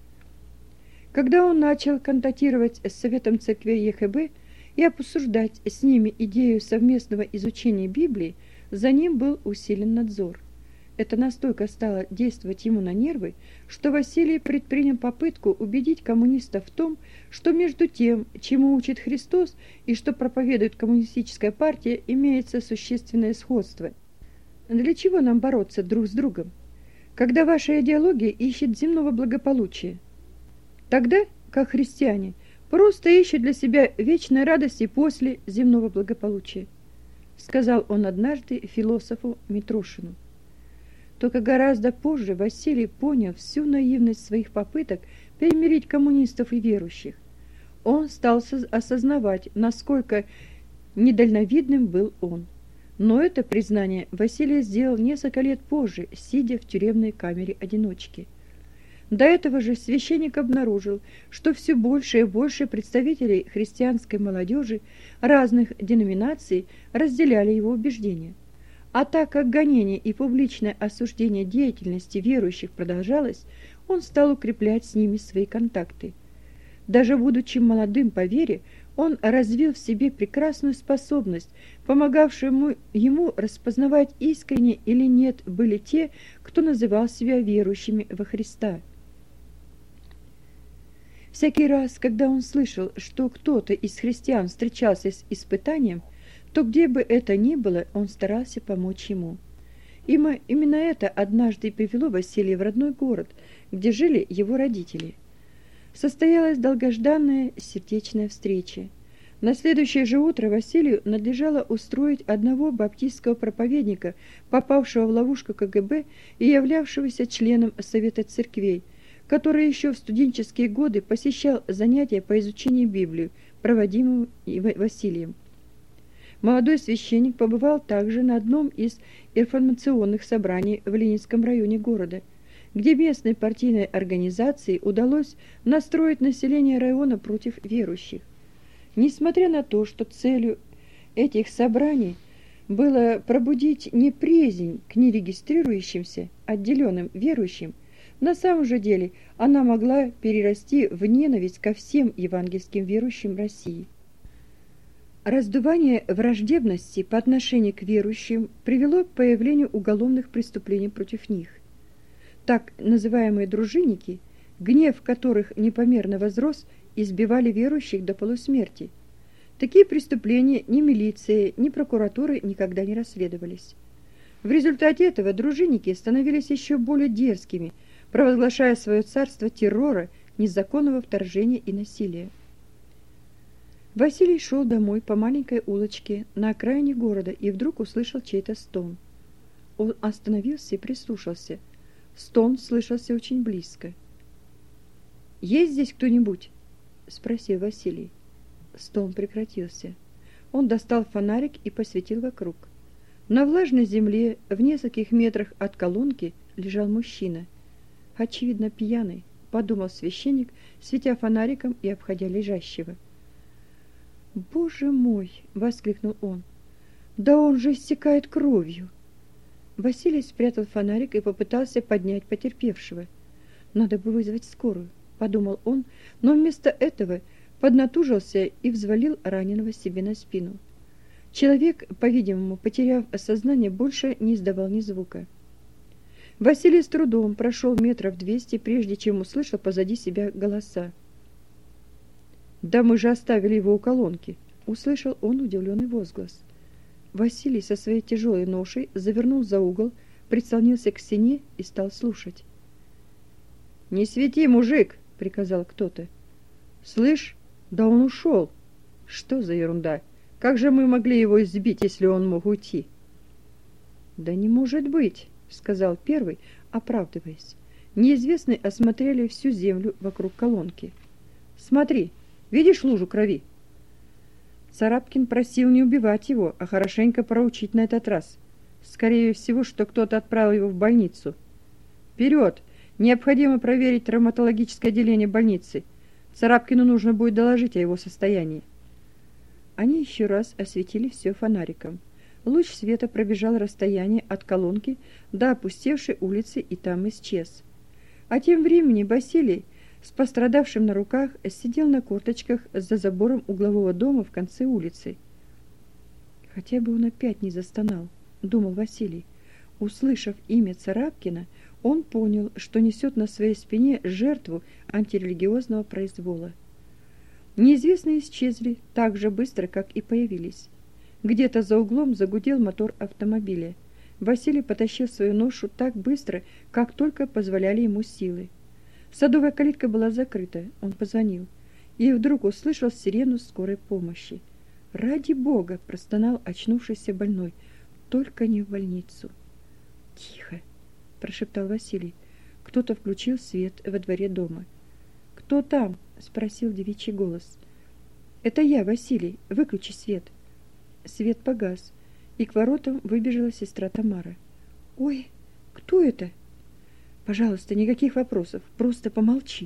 Когда он начал контактировать с Советом церквей ЕХБ и обсуждать с ними идею совместного изучения Библии, за ним был усилен надзор. Это настолько стало действовать ему на нервы, что Василий предпринял попытку убедить коммунистов в том, что между тем, чему учит Христос, и что проповедует коммунистическая партия, имеется существенное сходство. Для чего нам бороться друг с другом, когда ваша идеология ищет земного благополучия? Тогда, как христиане, просто ищут для себя вечной радости после земного благополучия, сказал он однажды философу Митрошину. Только гораздо позже Василий понял всю наивность своих попыток примирить коммунистов и верующих. Он стал осознавать, насколько недальновидным был он. Но это признание Василий сделал несколько лет позже, сидя в тюремной камере одиночки. До этого же священник обнаружил, что все больше и больше представителей христианской молодежи разных деноминаций разделяли его убеждения. А так как гонение и публичное осуждение деятельности верующих продолжалось, он стал укреплять с ними свои контакты. Даже будучи молодым по вере, он развил в себе прекрасную способность, помогавшую ему, ему распознавать, искренне или нет были те, кто называл себя верующими во Христа. Всякий раз, когда он слышал, что кто-то из христиан встречался с испытанием, то где бы это ни было, он старался помочь ему. Именно это однажды привело Василия в родной город, где жили его родители. Состоялась долгожданная сердечная встреча. На следующее же утро Василию надлежало устроить одного баптистского проповедника, попавшего в ловушку КГБ и являвшегося членом Совета церквей, который еще в студенческие годы посещал занятия по изучению Библии, проводимые Василием. Молодой священник побывал также на одном из информационных собраний в Ленинском районе города, где местной партийной организации удалось настроить население района против верующих. Несмотря на то, что целью этих собраний было пробудить неприязнь к нерегистрирующимся, отделенным верующим, на самом же деле она могла перерасти в ненависть ко всем евангельским верующим России. Раздувание враждебности по отношению к верующим привело к появлению уголовных преступлений против них. Так называемые дружинники, гнев которых непомерно возрос, избивали верующих до полусмерти. Такие преступления ни милицией, ни прокуратурой никогда не расследовались. В результате этого дружинники становились еще более дерзкими, провозглашая свое царство террора, незаконного вторжения и насилия. Василий шел домой по маленькой улочке на окраине города и вдруг услышал чей-то стон. Он остановился и прислушался. Стон слышался очень близко. «Есть здесь кто-нибудь?» — спросил Василий. Стон прекратился. Он достал фонарик и посветил вокруг. На влажной земле в нескольких метрах от колонки лежал мужчина. «Очевидно, пьяный», — подумал священник, светя фонариком и обходя лежащего. «Боже мой!» — воскликнул он. «Да он же истекает кровью!» Василий спрятал фонарик и попытался поднять потерпевшего. «Надо бы вызвать скорую», — подумал он, но вместо этого поднатужился и взвалил раненого себе на спину. Человек, по-видимому, потеряв сознание, больше не издавал ни звука. Василий с трудом прошел метров двести, прежде чем услышал позади себя голоса. «Да мы же оставили его у колонки!» — услышал он удивленный возглас. Василий со своей тяжелой ношей завернул за угол, прислонился к стене и стал слушать. «Не свети, мужик!» — приказал кто-то. «Слышь, да он ушел!» «Что за ерунда? Как же мы могли его избить, если он мог уйти?» «Да не может быть!» — сказал первый, оправдываясь. Неизвестные осмотрели всю землю вокруг колонки. «Смотри! Видишь лужу крови?» Царапкин просил не убивать его, а хорошенько проучить на этот раз. Скорее всего, что кто-то отправил его в больницу. «Вперед! Необходимо проверить травматологическое отделение больницы. Царапкину нужно будет доложить о его состоянии». Они еще раз осветили все фонариком. Луч света пробежал расстояние от колонки до опустевшей улицы и там исчез. А тем временем Василий с пострадавшим на руках сидел на корточках за забором углового дома в конце улицы. «Хотя бы он опять не застонал», — думал Василий. Услышав имя Царапкина, он понял, что несет на своей спине жертву антирелигиозного произвола. Неизвестные исчезли так же быстро, как и появились. Где-то за углом загудел мотор автомобиля. Василий потащил свою ношу так быстро, как только позволяли ему силы. Садовая калитка была закрыта. Он позвонил и вдруг услышал сирену скорой помощи. «Ради Бога!» – простонал очнувшийся больной. «Только не в больницу!» «Тихо!» – прошептал Василий. Кто-то включил свет во дворе дома. «Кто там?» – спросил девичий голос. «Это я, Василий. Выключи свет». Свет погас, и к воротам выбежала сестра Тамара. «Ой, кто это?» «Пожалуйста, никаких вопросов, просто помолчи».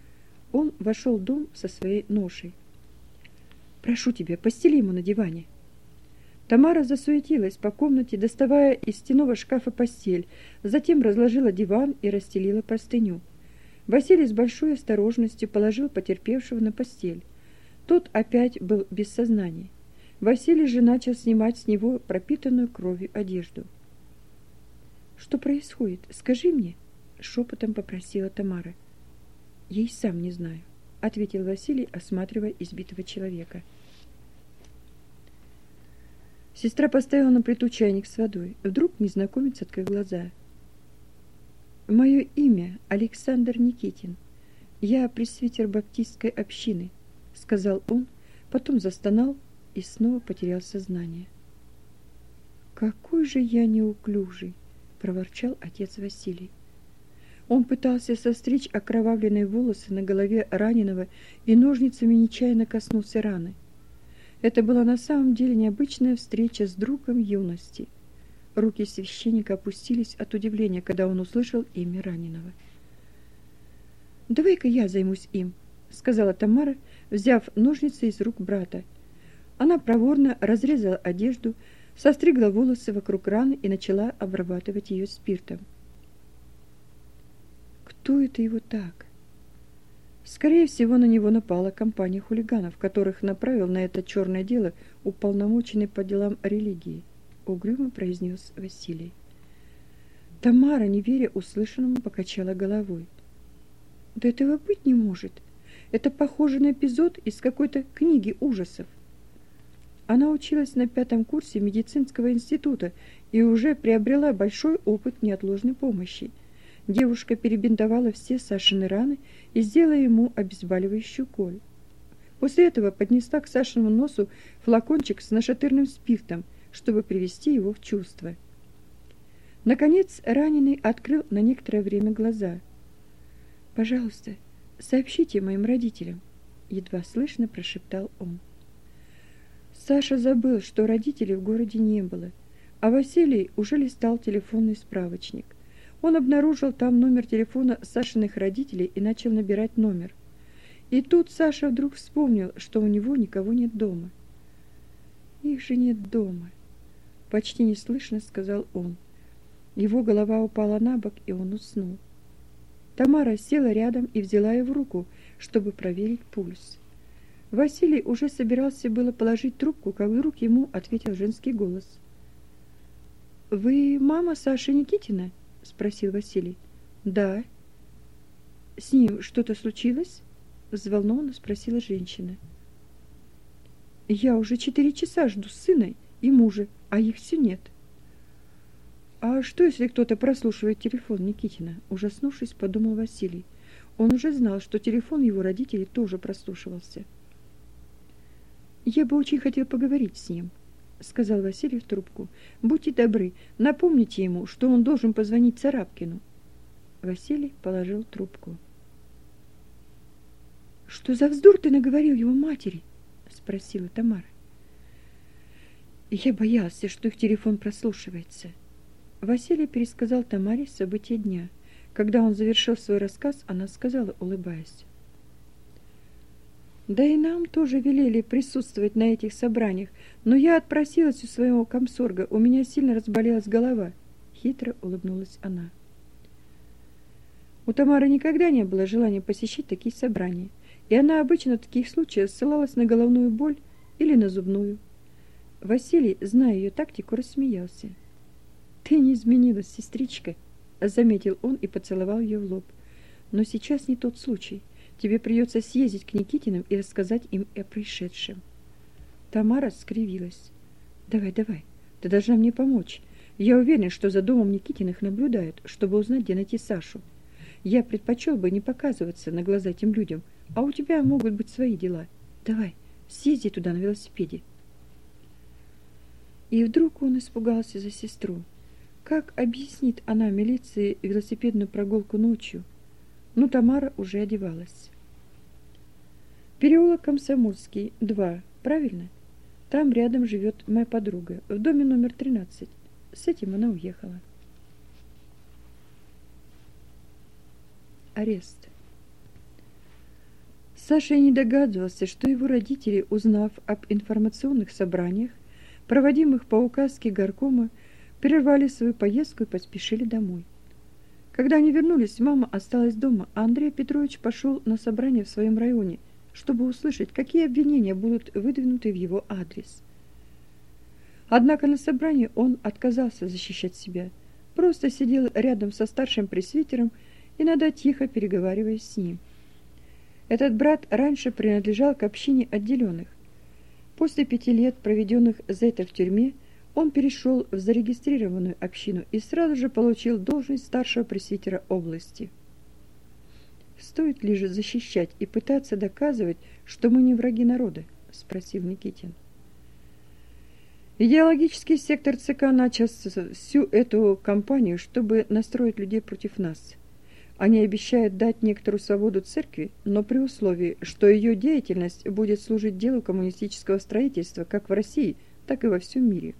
Он вошел в дом со своей ношей. «Прошу тебя, постели ему на диване». Тамара засуетилась по комнате, доставая из стенного шкафа постель, затем разложила диван и расстелила простыню. Василий с большой осторожностью положил потерпевшего на постель. Тот опять был без сознания. Василий же начал снимать с него пропитанную кровью одежду. «Что происходит? Скажи мне», — шепотом попросила Тамара. «Я и сам не знаю», — ответил Василий, осматривая избитого человека. Сестра поставила на плиту чайник с водой. Вдруг незнакомец открыл глаза. «Мое имя Александр Никитин. Я пресвитер баптистской общины», — сказал он, потом застонал и снова потерял сознание. «Какой же я неуклюжий!» — проворчал отец Василий. Он пытался состричь окровавленные волосы на голове раненого и ножницами нечаянно коснулся раны. Это была на самом деле необычная встреча с другом юности. Руки священника опустились от удивления, когда он услышал имя раненого. «Давай-ка я займусь им», — сказала Тамара, взяв ножницы из рук брата. Она проворно разрезала одежду, состригла волосы вокруг раны и начала обрабатывать ее спиртом. Кто это его так? Скорее всего, на него напала компания хулиганов, которых направил на это черное дело уполномоченный по делам религии, угрюмо произнес Василий. Тамара, не веря услышанному, покачала головой. Да этого быть не может. Это похоже на эпизод из какой-то книги ужасов. Она училась на пятом курсе медицинского института и уже приобрела большой опыт неотложной помощи. Девушка перебинтовала все Сашины раны и сделала ему обезболивающий укол. После этого поднесла к Сашиному носу флакончик с нашатырным спиртом, чтобы привести его в чувство. Наконец раненый открыл на некоторое время глаза. «Пожалуйста, сообщите моим родителям», — едва слышно прошептал он. Саша забыл, что родителей в городе не было, а Василий уже листал телефонный справочник. Он обнаружил там номер телефона Сашиных родителей и начал набирать номер. И тут Саша вдруг вспомнил, что у него никого нет дома. «Их же нет дома», — почти неслышно сказал он. Его голова упала на бок, и он уснул. Тамара села рядом и взяла его руку, чтобы проверить пульс. Василий уже собирался было положить трубку, как вдруг ему ответил женский голос. «Вы мама Саши Никитина?» — спросил Василий. «Да». «С ним что-то случилось?» — взволнованно спросила женщина. «Я уже четыре часа жду сына и мужа, а их все нет». «А что, если кто-то прослушивает телефон Никитина?» — ужаснувшись, подумал Василий. Он уже знал, что телефон его родителей тоже прослушивался. «Я бы очень хотел поговорить с ним», — сказал Василий в трубку. «Будьте добры, напомните ему, что он должен позвонить Царапкину». Василий положил трубку. «Что за вздор ты наговорил его матери?» — спросила Тамара. «Я боялся, что их телефон прослушивается». Василий пересказал Тамаре события дня. Когда он завершил свой рассказ, она сказала, улыбаясь: «Да и нам тоже велели присутствовать на этих собраниях, но я отпросилась у своего комсорга, у меня сильно разболелась голова». Хитро улыбнулась она. У Тамары никогда не было желания посещать такие собрания, и она обычно в таких случаях ссылалась на головную боль или на зубную. Василий, зная ее тактику, рассмеялся. «Ты не изменилась, сестричка», — заметил он и поцеловал ее в лоб. «Но сейчас не тот случай. Тебе придется съездить к Никитиным и рассказать им о происшедшем». Тамара скривилась. «Давай, давай, ты должна мне помочь. Я уверен, что за домом Никитиных наблюдают, чтобы узнать, где найти Сашу. Я предпочел бы не показываться на глаза этим людям, а у тебя могут быть свои дела. Давай, съезди туда на велосипеде». И вдруг он испугался за сестру. Как объяснит она милиции велосипедную прогулку ночью? Но Тамара уже одевалась. Переулок Комсомольский, два, правильно? Там рядом живет моя подруга, в доме номер тринадцать. С этим она уехала. Арест. Саша и не догадывался, что его родители, узнав об информационных собраниях, проводимых по указке горкома, прервали свою поездку и поспешили домой. Когда они вернулись, мама осталась дома, а Андрей Петрович пошел на собрание в своем районе, чтобы услышать, какие обвинения будут выдвинуты в его адрес. Однако на собрании он отказался защищать себя, просто сидел рядом со старшим пресвитером, иногда тихо переговариваясь с ним. Этот брат раньше принадлежал к общине отделенных. После пяти лет, проведенных за это в тюрьме, он перешел в зарегистрированную общину и сразу же получил должность старшего пресвитера области. «Стоит ли же защищать и пытаться доказывать, что мы не враги народа?» – спросил Никитин. Идеологический сектор ЦК начал всю эту кампанию, чтобы настроить людей против нас. Они обещают дать некоторую свободу церкви, но при условии, что ее деятельность будет служить делу коммунистического строительства как в России, так и во всем мире.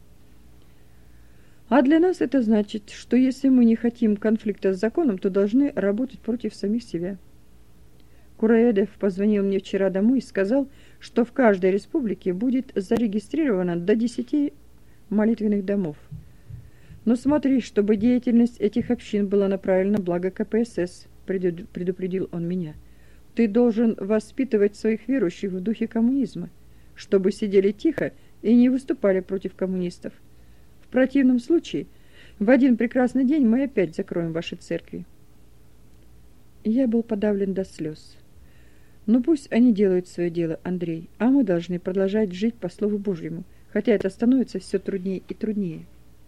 А для нас это значит, что если мы не хотим конфликта с законом, то должны работать против самих себя. Кураедов позвонил мне вчера домой и сказал, что в каждой республике будет зарегистрировано до десяти молитвенных домов. Но смотри, чтобы деятельность этих общин была направлена на благо ка пэ эс эс, предупредил он меня. Ты должен воспитывать своих верующих в духе коммунизма, чтобы сидели тихо и не выступали против коммунистов. В противном случае, в один прекрасный день мы опять закроем ваши церкви. Я был подавлен до слез. Ну пусть они делают свое дело, Андрей, а мы должны продолжать жить по Слову Божьему, хотя это становится все труднее и труднее.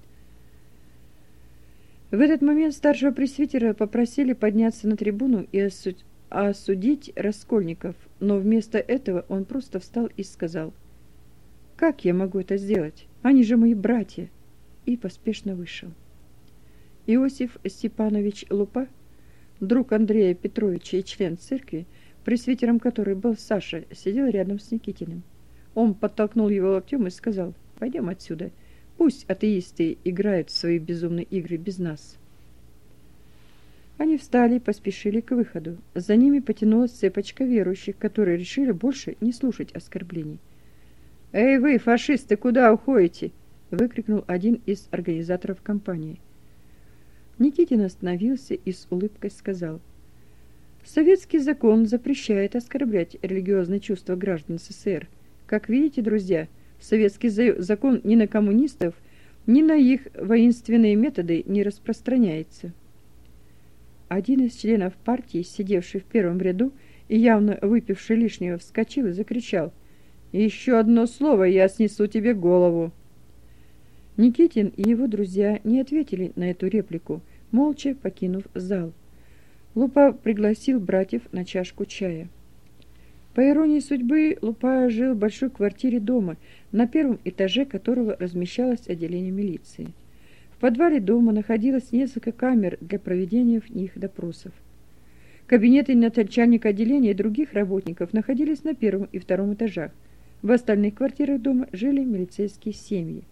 В этот момент старшего пресвитера попросили подняться на трибуну и осу- осудить раскольников, но вместо этого он просто встал и сказал: «Как я могу это сделать? Они же мои братья!» и поспешно вышел. Иосиф Степанович Лупа, друг Андрея Петровича и член церкви, пресвитером которой был Саша, сидел рядом с Никитиным. Он подтолкнул его локтем и сказал: «Пойдем отсюда. Пусть атеисты играют в свои безумные игры без нас». Они встали и поспешили к выходу. За ними потянулась цепочка верующих, которые решили больше не слушать оскорблений. «Эй вы, фашисты, куда уходите?» — выкрикнул один из организаторов кампании. Никитин остановился и с улыбкой сказал: «Советский закон запрещает оскорблять религиозные чувства граждан эс эс эс эр. Как видите, друзья, советский закон ни на коммунистов, ни на их воинственные методы не распространяется». Один из членов партии, сидевший в первом ряду и явно выпивший лишнего, вскочил и закричал: «Еще одно слово, я снесу тебе голову!» Никитин и его друзья не ответили на эту реплику, молча покинув зал. Лупа пригласил братьев на чашку чая. По иронии судьбы, Лупа жил в большой квартире дома, на первом этаже которого размещалось отделение милиции. В подвале дома находилось несколько камер для проведения в них допросов. Кабинеты начальника отделения и других работников находились на первом и втором этажах. В остальных квартирах дома жили милицейские семьи.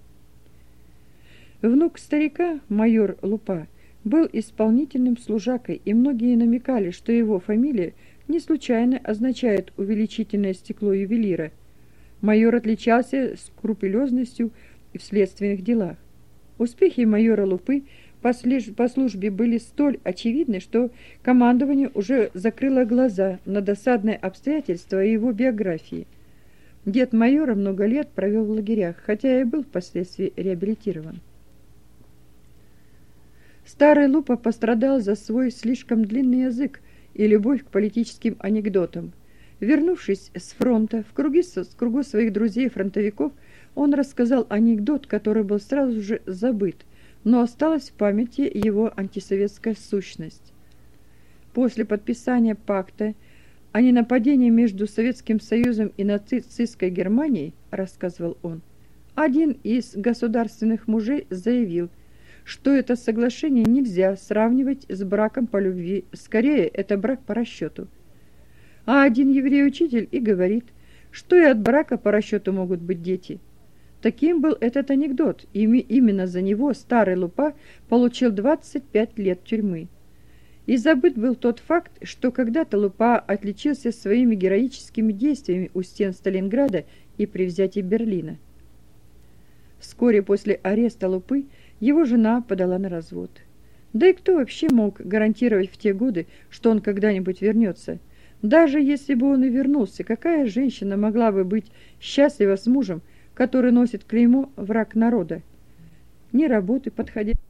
Внук старика, майор Лупа, был исполнительным служакой, и многие намекали, что его фамилия не случайно означает увеличительное стекло ювелира. Майор отличался скрупулезностью в следственных делах. Успехи майора Лупы по службе были столь очевидны, что командование уже закрыло глаза на досадное обстоятельство его биографии. Дед майора много лет провел в лагерях, хотя и был впоследствии реабилитирован. Старый Лупа пострадал за свой слишком длинный язык и любовь к политическим анекдотам. Вернувшись с фронта, в круги, в кругу своих друзей-фронтовиков, он рассказал анекдот, который был сразу же забыт, но осталась в памяти его антисоветская сущность. После подписания пакта о ненападении между Советским Союзом и нацистской Германией, рассказывал он, один из государственных мужей заявил, что это соглашение нельзя сравнивать с браком по любви, скорее это брак по расчету. А один еврей-учитель и говорит, что и от брака по расчету могут быть дети. Таким был этот анекдот, и именно за него старый Лупа получил двадцать пять лет тюрьмы. И забыт был тот факт, что когда-то Лупа отличился своими героическими действиями у стен Сталинграда и при взятии Берлина. Вскоре после ареста Лупы его жена подала на развод. Да и кто вообще мог гарантировать в те годы, что он когда-нибудь вернется? Даже если бы он и вернулся, какая женщина могла бы быть счастлива с мужем, который носит клеймо «враг народа»? Ни работы подходящей,